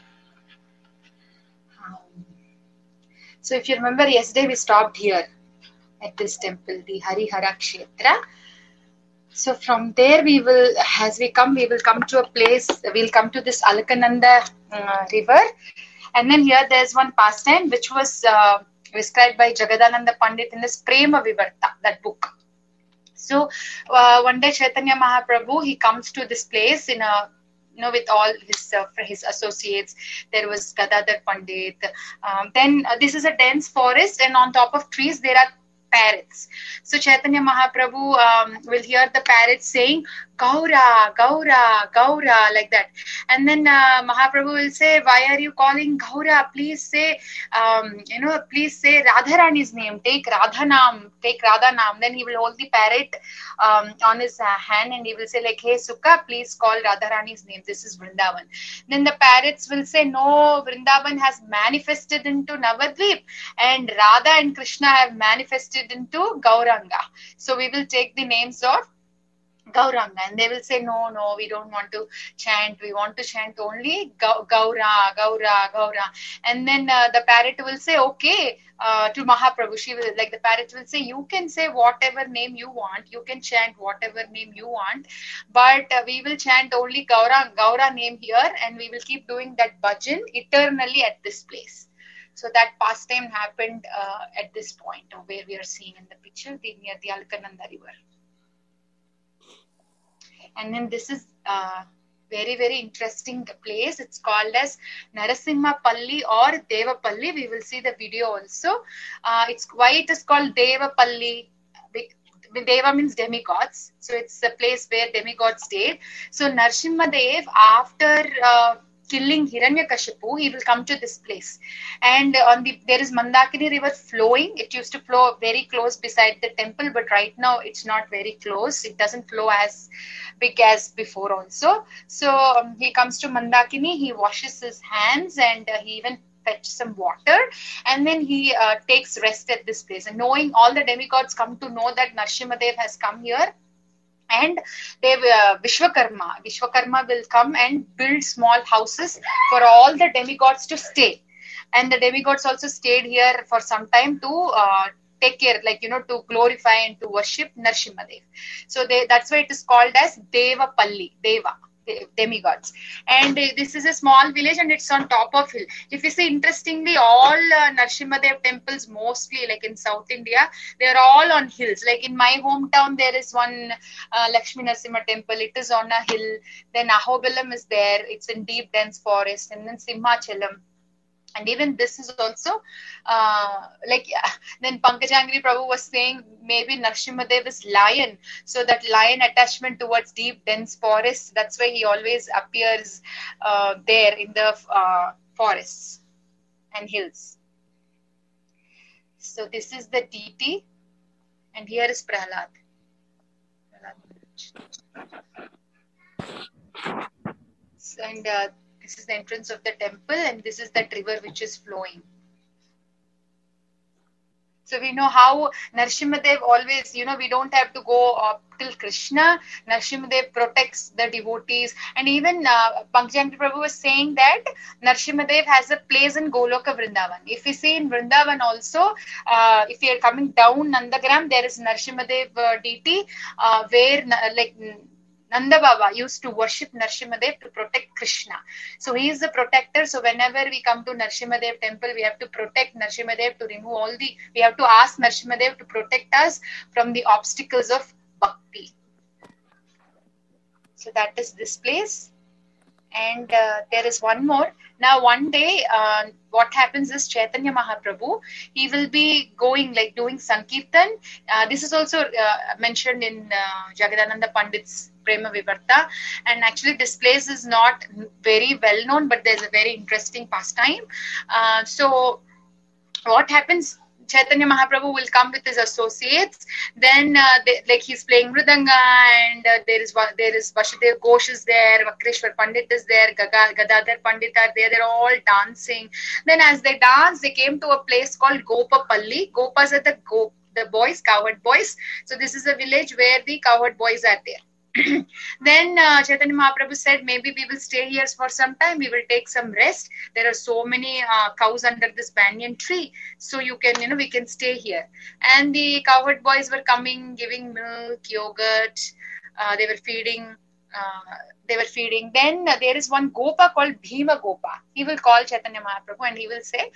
Um, so if you remember yesterday we stopped here at this temple, the Harihara Kshetra. So from there we will, as we come, we will come to a place, we'll come to this Alaknanda uh, river. And then here there's one pastime which was uh, described by Jagadananda Pandit in this Prema Vivarta, that book. So uh, one day Chaitanya Mahaprabhu, he comes to this place in a, you know, with all his uh, his associates. There was Gadadhar Pandit. Um, then uh, this is a dense forest and on top of trees there are parrots. So Chaitanya Mahaprabhu um, will hear the parrots saying Gaura, Gaura, Gaura, like that. And then uh, Mahaprabhu will say, why are you calling Gaura? Please say, um, you know, please say Radharani's name. Take Radhanam, take Radhanam. Then he will hold the parrot um, on his uh, hand and he will say like, hey Sukha, please call Radharani's name. This is Vrindavan. Then the parrots will say, no, Vrindavan has manifested into Navadvip and Radha and Krishna have manifested into Gauranga. So we will take the names of Gauranga and they will say, no, no, we don't want to chant. We want to chant only Gaura, Gaura, Gaura. And then uh, the parrot will say, okay, uh, to Mahaprabhu. She will, like the parrot will say, you can say whatever name you want. You can chant whatever name you want. But uh, we will chant only Gaura, Gaura name here and we will keep doing that bhajan eternally at this place. So that pastime happened uh, at this point uh, where we are seeing in the picture, the, near the Alaknanda river. And then this is uh, very, very interesting place. It's called as Narasimhapalli or Devapalli. We will see the video also. Uh, it's why it is called Devapalli. Deva means demigods. So it's the place where demigods stayed. So Narasimhadev, after uh, killing Hiranyakashipu, he will come to this place. And on the there is Mandakini river flowing. It used to flow very close beside the temple, but right now it's not very close. It doesn't flow as big as before also. So um, he comes to Mandakini, he washes his hands, and uh, he even fetch some water, and then he uh, takes rest at this place. And knowing all the demigods come to know that Narasimhadev has come here, and they uh, Vishwakarma Vishwakarma will come and build small houses for all the demigods to stay. And the demigods also stayed here for some time to uh, take care, like, you know, to glorify and to worship Narasimhadev. So they, that's why it is called as Devapalli, Deva, demigods. And uh, this is a small village and it's on top of hill. If you see, interestingly, all uh, Narasimhadev temples, mostly like in South India, they are all on hills. Like in my hometown, there is one uh, Lakshmi Narasimha temple. It is on a hill. Then Ahobilam is there. It's in deep dense forest. And then Simhachalam. And even this is also, uh, like, yeah. Then Pankajangri Prabhu was saying maybe Narasimhadev is lion. So that lion attachment towards deep, dense forests, that's why he always appears uh, there in the uh, forests and hills. So this is the deity. And here is Prahlad. And uh, this is the entrance of the temple, and this is that river which is flowing. So we know how Narasimhadev always, you know, we don't have to go up till Krishna. Narasimhadev protects the devotees. And even uh, Pankajangri Prabhu was saying that Narasimhadev has a place in Goloka Vrindavan. If we see in Vrindavan also, uh, if you are coming down Nandagram, there is Narasimhadev uh, deity uh, where uh, like Nanda Baba used to worship Narasimhadev to protect Krishna. So he is the protector. So whenever we come to Narasimhadev temple, we have to protect Narasimhadev, to remove all the, we have to ask Narasimhadev to protect us from the obstacles of bhakti. So that is this place. And uh, there is one more. Now one day, uh, what happens is Chaitanya Mahaprabhu, he will be going, like doing Sankirtan. Uh, this is also uh, mentioned in uh, Jagadananda Pandit's Prema Vivarta. And actually this place is not very well known, but there's a very interesting pastime. Uh, so what happens? Chaitanya Mahaprabhu will come with his associates. Then, uh, they, like he's playing Mridanga, and uh, there is there is Vasudev Ghosh is there, Vakreshwar Pandit is there, Gaga, Gadadhar Pandit are there. They're all dancing. Then, as they dance, they came to a place called Gopapalli. Gopas are the go the boys, cowherd boys. So this is a village where the cowherd boys are there. Then uh, Chaitanya Mahaprabhu said, maybe we will stay here for some time. We will take some rest. There are so many uh, cows under this banyan tree. So you can, you know, we can stay here. And the cowherd boys were coming, giving milk, yogurt. Uh, they were feeding. Uh, they were feeding. Then uh, there is one Gopa called Bhima Gopa. He will call Chaitanya Mahaprabhu and he will say,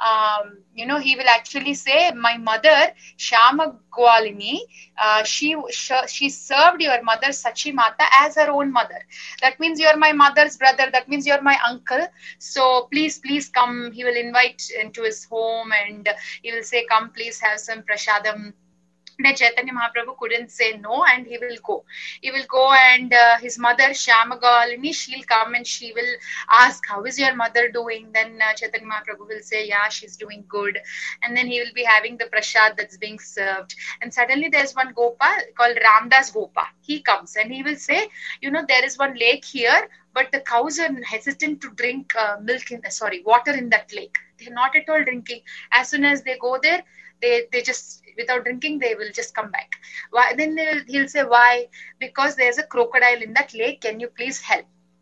um, you know, he will actually say, my mother, Shama Gwalini, uh, she, she served your mother, Sachi Mata, as her own mother. That means you are my mother's brother. That means you are my uncle. So please, please come. He will invite into his home and he will say, come, please have some prashadam. Then Chaitanya Mahaprabhu couldn't say no, and he will go. He will go, and uh, his mother, Shamagalini, she'll come and she will ask, how is your mother doing? Then uh, Chaitanya Mahaprabhu will say, yeah, she's doing good. And then he will be having the prasad that's being served. And suddenly there's one Gopa called Ramdas Gopa. He comes and he will say, you know, there is one lake here, but the cows are hesitant to drink uh, milk in, sorry, water in that lake. They're not at all drinking. As soon as they go there, they, they just, without drinking, they will just come back. Why? Then he'll say, why? Because there's a crocodile in that lake. Can you please help?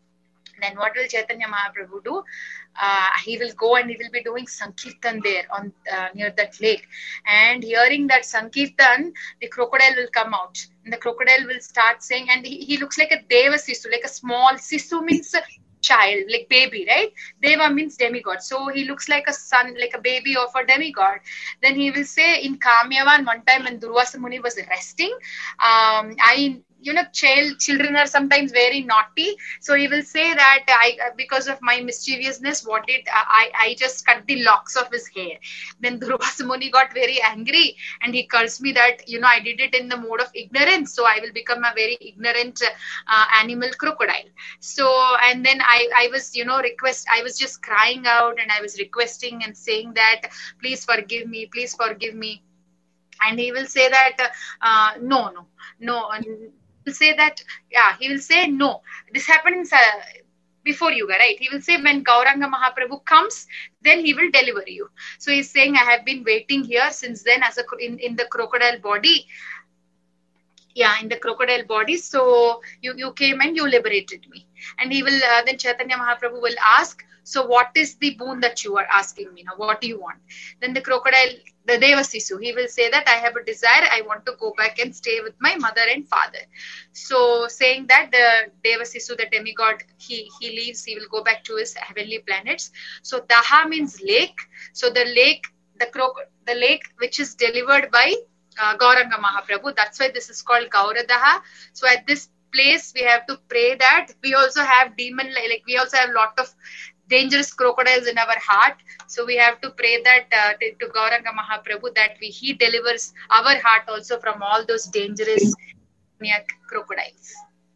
Then what will Chaitanya Mahaprabhu do? Uh, he will go and he will be doing Sankirtan there on uh, near that lake. And hearing that Sankirtan, the crocodile will come out. And the crocodile will start saying, and he, he looks like a Deva Sisu, like a small Sisu means child, like baby, right? Deva means demigod. So he looks like a son, like a baby of a demigod. Then he will say, in Kamyavan, one time when Durvasa Muni was resting, um, I you know, child children are sometimes very naughty. So he will say that I, because of my mischievousness, what did I, I just cut the locks of his hair. Then Durvasa Muni got very angry and he cursed me that, you know, I did it in the mode of ignorance. So I will become a very ignorant uh, animal crocodile. So, and then I, I was, you know, request, I was just crying out and I was requesting and saying that, please forgive me, please forgive me. And he will say that, uh, no, no, no. And he will say that, yeah, he will say, no, this happens uh, before Yuga, right? He will say when Gauranga Mahaprabhu comes, then he will deliver you. So he's saying, I have been waiting here since then as a in, in the crocodile body. Yeah, in the crocodile body. So you, you came and you liberated me. And he will, uh, then Chaitanya Mahaprabhu will ask, so what is the boon that you are asking me now? What do you want? Then the crocodile, the Devasisu, he will say that I have a desire. I want to go back and stay with my mother and father. So saying that the Devasisu, the demigod, he, he leaves, he will go back to his heavenly planets. So Daha means lake. So the lake, the croc, the lake which is delivered by uh, Gauranga Mahaprabhu. That's why this is called Gauradaha. So at this place, we have to pray that. We also have demon, like we also have a lot of dangerous crocodiles in our heart. So we have to pray that uh, to, to Gauranga Mahaprabhu that we, he delivers our heart also from all those dangerous crocodiles.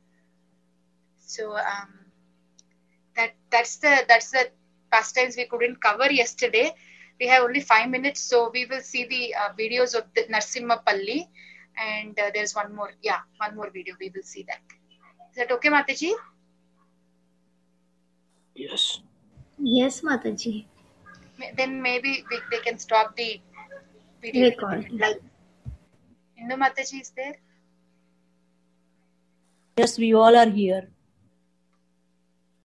So um, that that's the that's the pastimes we couldn't cover yesterday. We have only five minutes, so we will see the uh, videos of the Narsimha Palli, and uh, there's one more, yeah, one more video. We will see that. Is that okay, Mataji? Yes. Yes, Mataji. Then maybe we, they can stop the video. Recording. Indu Mataji is there? Yes, we all are here.